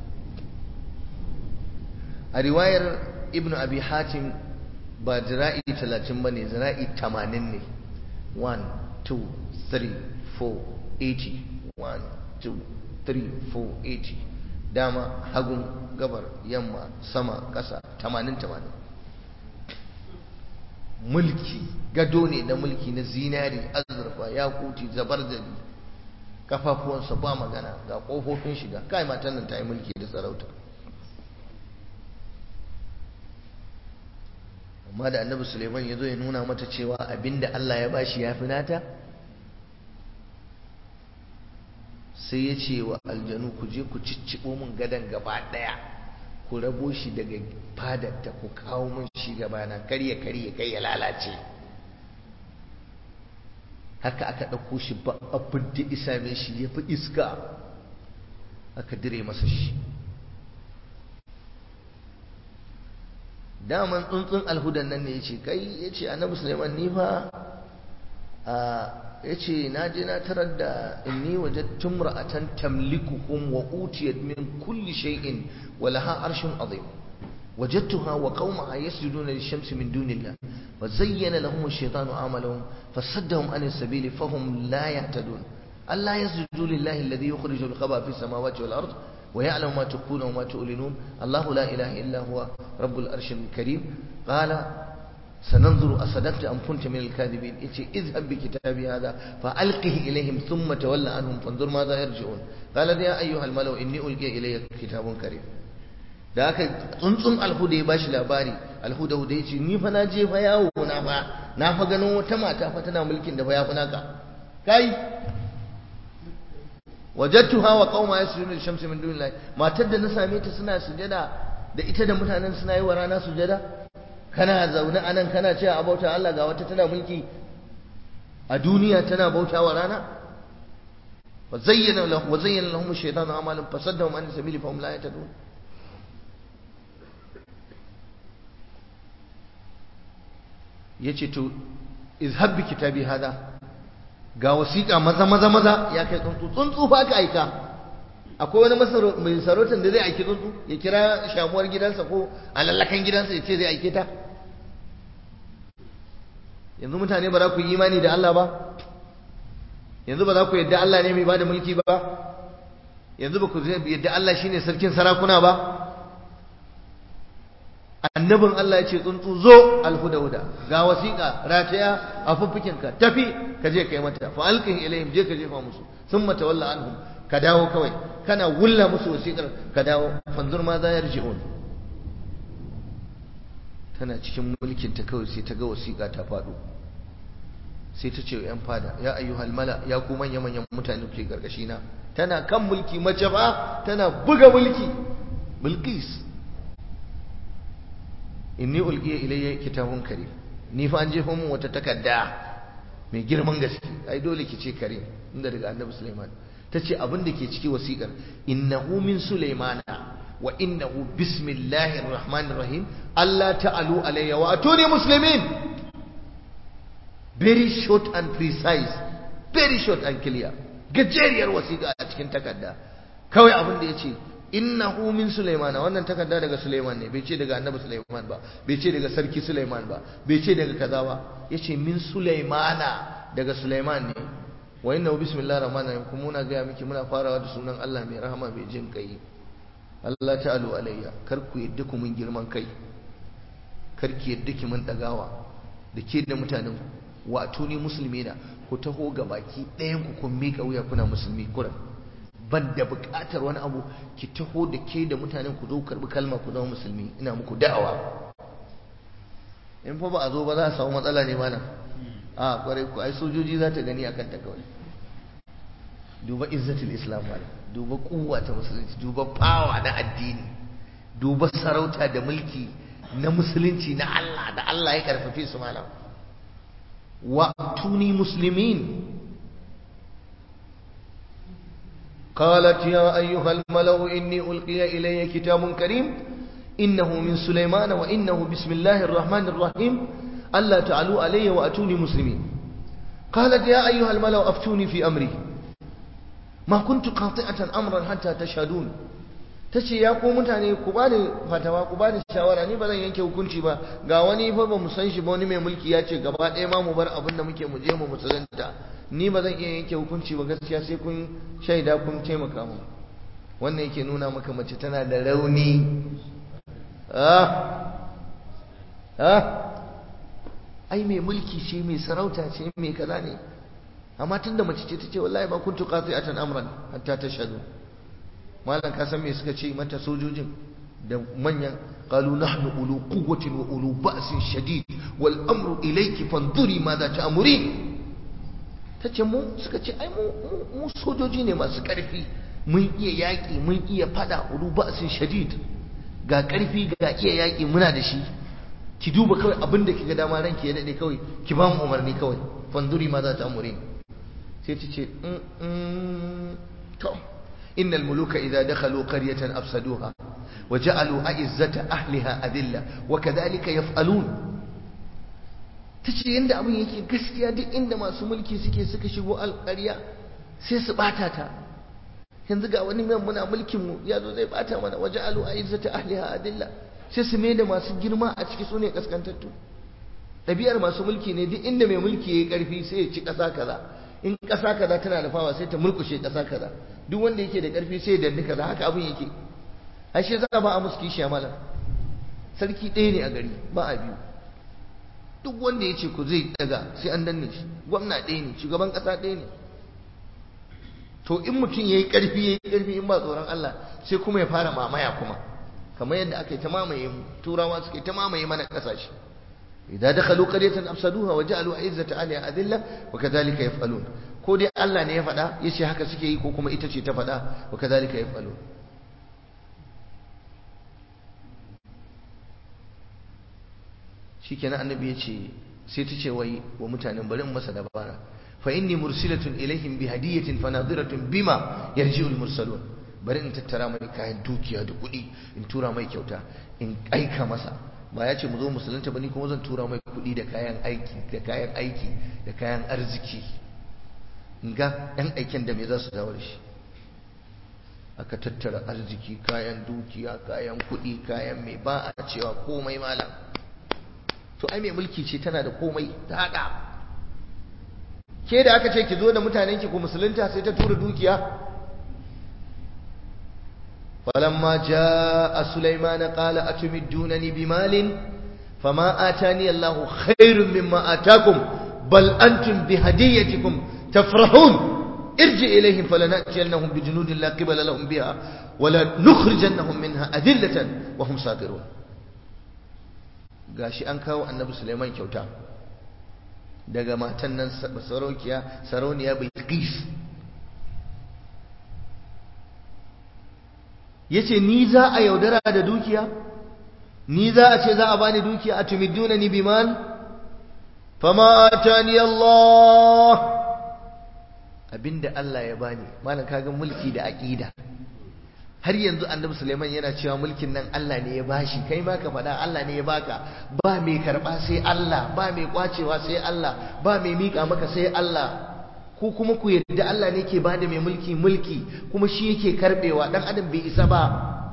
Speaker 1: a riwayar ibnu abi hatim ba zira'i 30 bane zira'i 80 ne. 1 2 3 4 80 1 2 3 4 80 dama hagun gabar yamma sama ƙasa 80 mulki gado ne na mulki na zinari azurfa yakuti zabarjadi kafafuwansa ba magana ga kofofin shiga kai matan nan ta yi mulki da sarauta. amma da annabi Suleiman ya zo ya nuna mata cewa abinda Allah ya bashi ya fi nata, sai ya ce wa aljanu ku je ku cicciɓo min gadon gaba ɗaya ku rabo shi daga fadarta ku kawo min shi gabana karye kai ya lalace. haka aka ɗauko shi ba abin da isa mai shi ya fi iska aka dire masa shi. daman tsuntsun alhudan nan ne ya ce kai, ya ce annabi Suleiman ni fa ya ce na je na tarar da inni wajadtu imra'atan tamlikuhum wa utiyat min kulli shay'in wa laha arshun azim wajadtuha wa qaumaha yasjuduna lish-shamsi min dunillah wa zayyana lahum ash-shaytanu a'malahum fasaddahum 'an as-sabili fahum la yahtadun alla yasjudu lillahi alladhi yukhriju al-khab'a fi as-samawati wal-ard wa ya'lamu ma tukhfuna wa ma tu'linun Allahu la ilaha illa huwa rabbul arshil karim qala سننظر أصدقت أم كنت من الكاذبين اذهب بكتابي هذا فألقه إليهم ثم تولى عنهم فانظر ماذا يرجعون قال يا أيها الملأ إني ألقي إلي كتاب كريم. da aka tsuntsun alhuda ya bashi labari, alhuda ya ce ni fa na je fa yawo na fa ganin wata mata fa tana mulkin da fa ya fi naka kai. wajadtuha wa qauma yasjuduna lishamsi min dunillahi, matar da na same ta suna sujada da ita da mutanen suna yi wa rana sujada. kana zaune a nan kana cewa a bauta Allah, ga wata tana mulki a duniya tana bauta wa rana. wa zayyana lahum ash-shaytanu a'malahum fasaddahum an sabili fahum la yahtadun. yace to izhab bi kitabi hada, ga wasiƙa maza ya kai tsuntsu fa aka aika. akwai wani mai sarautar da zai aiki tsuntsu ya kira shamuwar gidansa ko alallakan gidansa ya ce zai aike ta. yanzu mutane ba za ku yi imani da Allah ba? yanzu ba za ku yadda Allah ne mai bada mulki ba? yanzu ba ku yadda Allah shine sarkin sarakuna ba? annabin Allah ya ce tsuntsu zo alhuda ga wasiƙa rataya a fuffukinka tafi ka je kai mata fa alqih ilayhim, je ka jefa musu summa tawalla anhum, ka dawo kawai kana wulla musu wasiƙar ka dawo fanzur ma za yarji'un. tana cikin mulkin ta kawai sai ta ga wasiƙa ta faɗo, sai ta ce yan fada ya ayyuhal mala, ya ku manyan mutane ke gargashi na. tana kan mulki mace ba, tana buga mulki. Bilqis, inni ulqiya ilayya kitabun karim, ni fa an jefa mun wata takarda mai girman gaske. ai dole ki ce karim inda daga annabi Sulaiman. tace abin da ke ciki wasiƙar innahu min sulaimana wa innahu bismillahir rahmanir rahim alla ta'alu alayya wa atuni muslimin. very short and precise, very short and clear, gajeriyar wasiƙa a cikin takarda. kawai abin da yace innahu min sulaimana, wannan takarda daga Sulaiman ne, bai ce daga annabi Sulaiman ba, bai ce daga sarki Sulaiman ba, bai ce daga kaza ba, yace min sulaimana, daga Sulaiman ne. wa innahu bismillahir rahmanir rahim, kuma muna ga miki muna farawa da sunan Allah mai rahama mai jin kai. Allah ta'alu alayya, kar ku yadda ku mun girman kai, kar ki yadda ki mun dagawa da ke da mutanen ku. wa tuni muslimina, ku taho ga baki ɗayan ku kun miƙa wuya kuna musulmi kuran, ban da buƙatar wani abu, ki taho da ke da mutanen ku zo karɓi kalma ku zama musulmi, ina muku da'awa. in fa ba a zo ba za a samu matsala ne malam. a kwarai ku ai sojoji za ta gani akan ta kawai. duba izzatul islam malam, duba kuwa ta musulunci, duba fawa na addini, duba sarauta da mulki na musulunci na Allah da Allah ya karfafe su malam. wa tuni muslimin. قالت يا أيها الملأ إني ألقي إلي كتاب كريم إنه من سليمان وإنه بسم الله الرحمن الرحيم ألا تعلوا علي وأتوني مسلمين قالت يا أيها الملأ أفتوني في أمري ما كنت قاطعة أمرا حتى تشهدون tace ya ko mutane ku bani fatawa ku bani shawara ni ba zan yanke hukunci ba ga wani fa ba mu san shi ba wani mai mulki ya ce gaba ɗaya ma mu bar abin da muke mu je mu musulunta ni ba zan iya yanke hukunci ba gaskiya sai kun shaida kun taimaka mu wannan yake nuna maka mace tana da rauni ai mai mulki ce mai sarauta ce mai kaza ne amma tunda mace ce tace wallahi ba kuntu qati'atan amran hatta tashhadu malan ka san me suka ce mata sojojin da manyan qalu nahnu ulu quwwatin wa ulu ba'sin shadid wal amru ilayki fanzuri madha ta'murin tace mu suka ce ai mu sojoji ne masu karfi mun iya yaki mun iya fada ulu ba'sin shadid ga karfi ga iya yaki muna da shi ki duba kawai abin da kiga dama ranki ya dade kawai ki ba mu umarni kawai fanzuri madha ta'murin sai ta ce to innal muluka idza dakhalu qaryatan afsaduha wa ja'alu a'izzata ahliha adilla wa kadhalika yaf'alun tace yanda abin yake gaskiya duk inda masu mulki suka shigo alƙarya sai su bata ta yanzu ga wani mai muna mulkin mu yazo zai bata mana wa ja'alu a'izzata ahliha adilla sai su mai da masu girma a ciki sune kaskantattu ɗabi'ar masu mulki ne duk inda mai mulki yayi karfi sai ya ci ƙasa kaza in ƙasa kaza tana da fawa sai ta murkushe ƙasa kaza duk wanda yake da ƙarfi sai ya danne kaza haka abin yake ashe za ba a musu kishiya malam sarki ɗaya ne a gari ba a biyu duk wanda ya ce ku zai daga sai an danne shi gwamna ɗaya ne shugaban ƙasa ɗaya ne to in mutum ya yi ƙarfi in ba tsoron Allah sai kuma ya fara mamaya kuma kamar yadda aka yi ta mamaye mu turawa suka yi ta mamaye mana ƙasashe إذا دخلوا قرية أفسدوها وجعلوا عزة أهلها أذلة وكذلك يفعلون ko dai Allah ne ya faɗa yace haka suke yi ko kuma ita ce ta faɗa wa kadhalika yaf'alun shikenan annabi yace sai ta ce wai wa mutanen bari in masa dabara fa inni mursilatun ilaihim bi hadiyatin fanadiratun bima yarji'ul mursalun bari in tattara mai kayan dukiya da kuɗi in tura mai kyauta in aika masa ba ya ce mu zo musulunta ba ni kuma zan tura mai kuɗi da kayan aiki da kayan arziki ga ɗan aiken da me za su dawo da shi aka tattara arziki kayan dukiya kayan kuɗi kayan mai ba a cewa komai malam to ai mai mulki ce tana da komai ta haɗa ke da aka ce ki zo da mutanen ki ku musulunta sai ta tura dukiya فلما جاء سليمان قال أتمدونني بمال فما آتاني الله خير مما آتاكم بل أنتم بهديتكم تفرحون ارجع إليهم فلنأتينهم بجنود لا قبل لهم بها ولا نخرجنهم منها أذلة وهم صاغرون gashi an kawo annabi Sulaiman kyauta daga matan nan sarauniya Bilqis yace ni za a yaudara da dukiya ni za a ce za a bani dukiya atumidunani bimal fama atani Allah abinda Allah ya bani malam kaga mulki da aqida har yanzu annabi Sulaiman yana cewa mulkin nan Allah ne ya bashi kai ma ka faɗa Allah ne ya baka ba mai karba sai Allah ba mai kwacewa sai Allah ba mai mika maka sai Allah ko kuma ku yadda Allah ne ke bada mai mulki kuma shi yake karbewa dan adam bai isa ba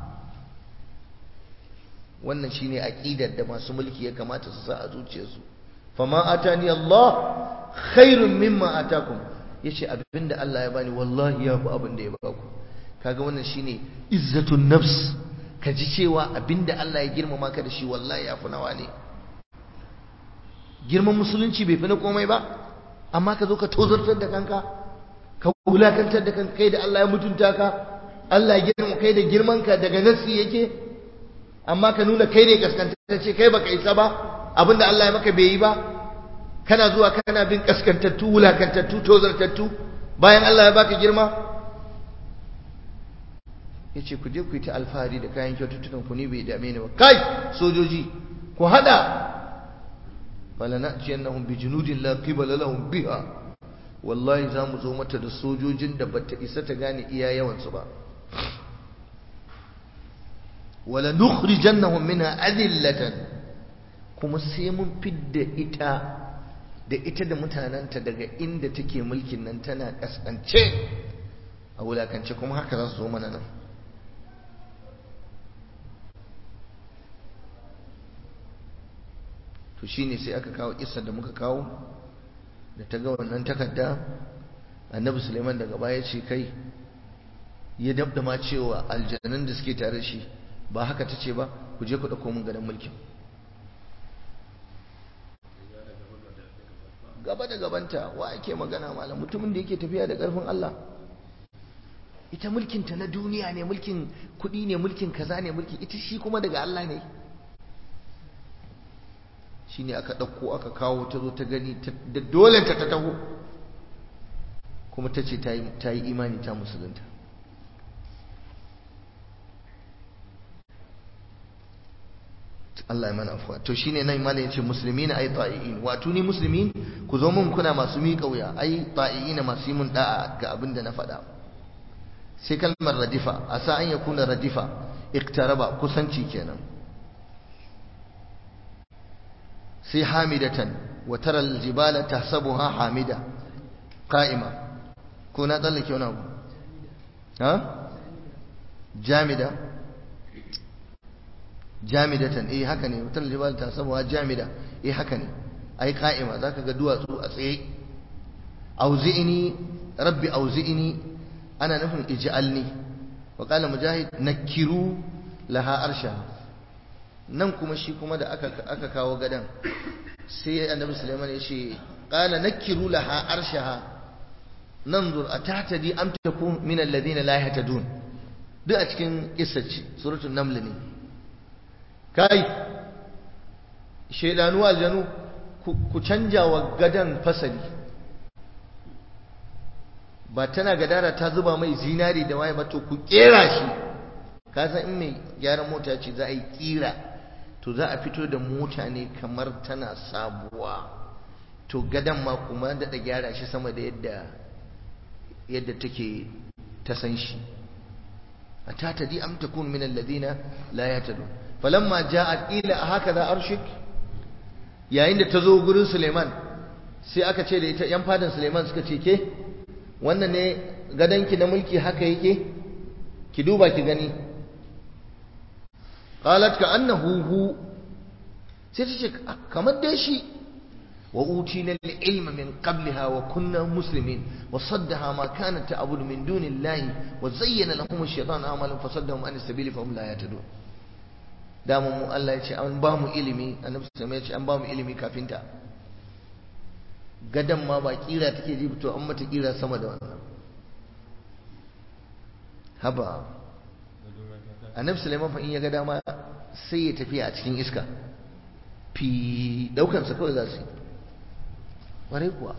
Speaker 1: wannan shine aqidar da masu mulki ya kamata su sa a zuciyarsu fama atani Allah khairun mimma atakum yace abinda Allah ya bani wallahi ya fi abinda ya baku kaga wannan shine izzatun nafs ka ji cewa abinda Allah ya girmama ka da shi wallahi ya fi nawa ne girman musulunci bai fi na komai ba amma ka zo ka tozartar da kanka ka wulakantar da kanka kai da Allah ya mutunta ka Allah ya girma kai da girman ka daga nasi yake amma ka nuna kai ne kaskantacce kai baka isa ba abinda Allah ya maka bai yi ba kana zuwa kana bin kaskantattu wulakantattu tozartattu bayan Allah ya baka girma yace ku je ku yi ta alfahari da kayan kyaututtukan ku ne bai dame ni ba kai sojoji ku hada falanatiyannahum bijunudin la qibala lahum biha wallahi zamu zo mata da sojojin da bata isa ta gane iya yawan su ba wala nukhrijannahum minha adillatan kuma sai mun fidda ita da mutanenta daga inda take mulkin nan tana kaskance a wulakance, kuma haka za su zo mana nan. to shine sai aka kawo kissa da muka kawo da ta ga wannan takarda. Annabi Suleiman daga baya ce kai ya dabdama cewa aljannan da suke tare shi, ba haka ta ce ba, ku je ku dauko mun gadon mulkin. Gaba da gabanta wa ake magana malam, mutumin da yake tafiya da karfin Allah. Ita mulkin ta na duniya ne, mulkin kudi ne, mulkin kaza ne, mulkin ita shi kuma daga Allah ne. Shine aka dauko aka kawo, ta zo ta gani da dole ta taho, kuma ta ce ta yi imani, ta musulunta. Allah ya mana afuwa. To shine nan malai yace muslimina ay ta'iin, wa tuni muslimin, ku zo mun kuna masu miƙa wuya, ay ta'iina masu yi mun da'a ga abin da na faɗa. Sai kalmar radifa, asa an yakuna radifa iktaraba, kusanci kenan. sai hamidatan wa tara aljibala tahsabuha hamida qa'ima, ko na tsallake wani abu? Jamida, jamidatan, haka ne, wa tara aljibala tahsabuha jamida, haka ne, ai qa'ima, zaka ga duwatsu a tsaye. auzi'ini rabbi auzi'ini, ana nufin ij'alni. wa qala mujahid nakiru laha arshaha. nan kuma shi kuma da aka kawo gadan, sai annabi Sulaiman ya ce qala nakiru laha arshaha nanzur atatadi am takun min alladhina la yahtadun. duk a cikin kissar ce, suratul naml ne. kai shaydanu aljanu, ku canja wa gadan fasali. ba tana gadara ta zuba mai zinari da waye ba, to ku kera shi. ka san in mai gyaran mota ce za a yi kira, to za a fito da mota ne kamar tana sabuwa. to gadan ma kuma da gyara shi sama da yadda take ta san shi. atatadi am takun min alladhina la yatadun. falamma ja'at ila hakaza arshik, yayin da ta zo gurin Suleiman, sai aka ce da ita, yan fadan Suleiman suka ce, ke wannan ne gadanki na mulki haka yake, ki duba ki gani. qalat ka annahu hu, sai ta ce kamar dai shi. wa utina al-ilma min qabliha wa kunna muslimin wa saddaha ma kanat ta'budu min dunillahi wa zayyana lahum ash-shaytanu a'malahum fasaddahum an as-sabili fa hum la yahtadun. dama mu Allah ya ce an ba mu ilimi, annabi sallallahu alaihi wasallam ya ce an ba mu ilimi kafin ta. gadan ma ba kira take ji, to an mata kira sama da wannan. haba annabi Sulaiman fa in ya ga dama sai ya tafi a cikin iska, fi daukan sa kawai za su ware kuwa.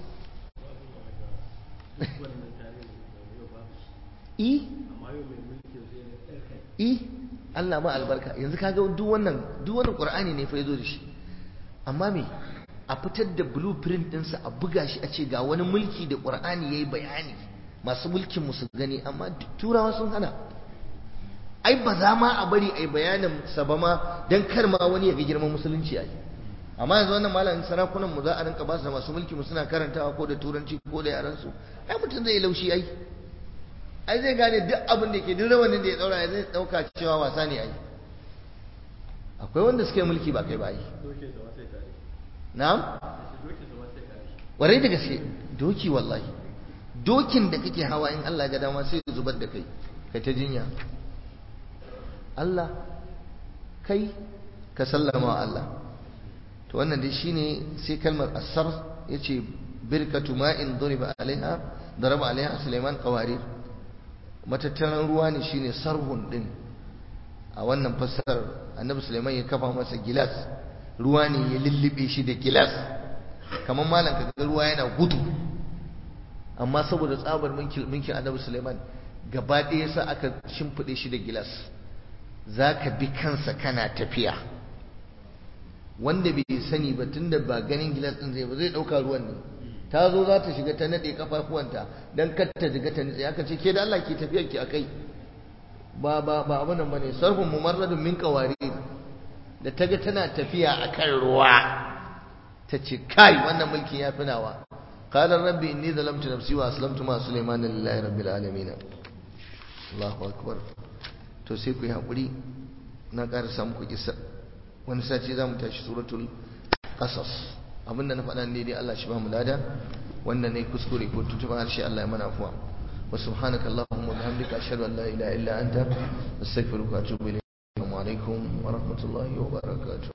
Speaker 1: Allah ma albarka. yanzu kaga duk wannan Qur'ani ne fa yazo da shi, amma me a fitar da blueprint ɗinsa a buga shi a ce ga wani mulki da Qur'ani yayi bayani, masu mulkin mu su gani, amma turawa sun hana. ai ba za ma a bari ai bayanin sa ba ma, dan kar ma wani ya ga girman musulunci ai. amma yanzu wannan malamin sarakunan mu za a rinka ba su da masu mulki mu suna karantawa ko da turanci ko da yaran su, ai mutum zai laushi ai zai gane duk abin da ke, duk rawanin da ya daura zai dauka cewa wasa ne ai. akwai wanda suke mulki ba kai ba ai. na'am, warai da gaske doki, wallahi dokin da kake hawa in Allah ga dama sai ya zubar da kai ta jinya. Allah kai ka sallama wa Allah. to wannan dai shine sai kalmar asar yace birkatu ma'in duriba alaiha daraba alaiha Sulaiman qawarir. matattaran ruwa ne shine sarhun din. a wannan fassarar annabi Sulaiman ya kafa masa gilas, ruwa ne ya lullube shi da gilas, kamar malam kaga ruwa yana gudu, amma saboda tsabar mulkin annabi Sulaiman gaba ɗaya sa aka shimfide shi da gilas, zaka bi kansa kana tafiya. wanda bai sani ba, tunda ba ganin gilas din zai dauka ruwan ne. ta zo za ta shiga ta nade kafafuwanta dan kar ta shiga ta nitsi, aka ce ke da Allah ki tafiyar ki akai, ba abun nan bane, sarfun mumarradun min qawarir. da ta ga tana tafiya akan ruwa ta ce kai wannan mulki ya fi nawa qala rabbi inni zalamtu nafsi wa aslamtu ma sulaiman lillahi rabbil alamin Allahu akbar to sai ku yi hakuri na ƙara samu ku kissa wani sati zamu tashi suratul qasas abinda na faɗa ne dai Allah shi ba mu lada wannan ne kuskure ko tutuba harshe Allah ya mana afuwa wa subhanaka allahumma wa bihamdika ashhadu an la ilaha illa anta astaghfiruka wa atubu ilayk. Assalamu alaikum wa rahmatullahi wa barakatuh.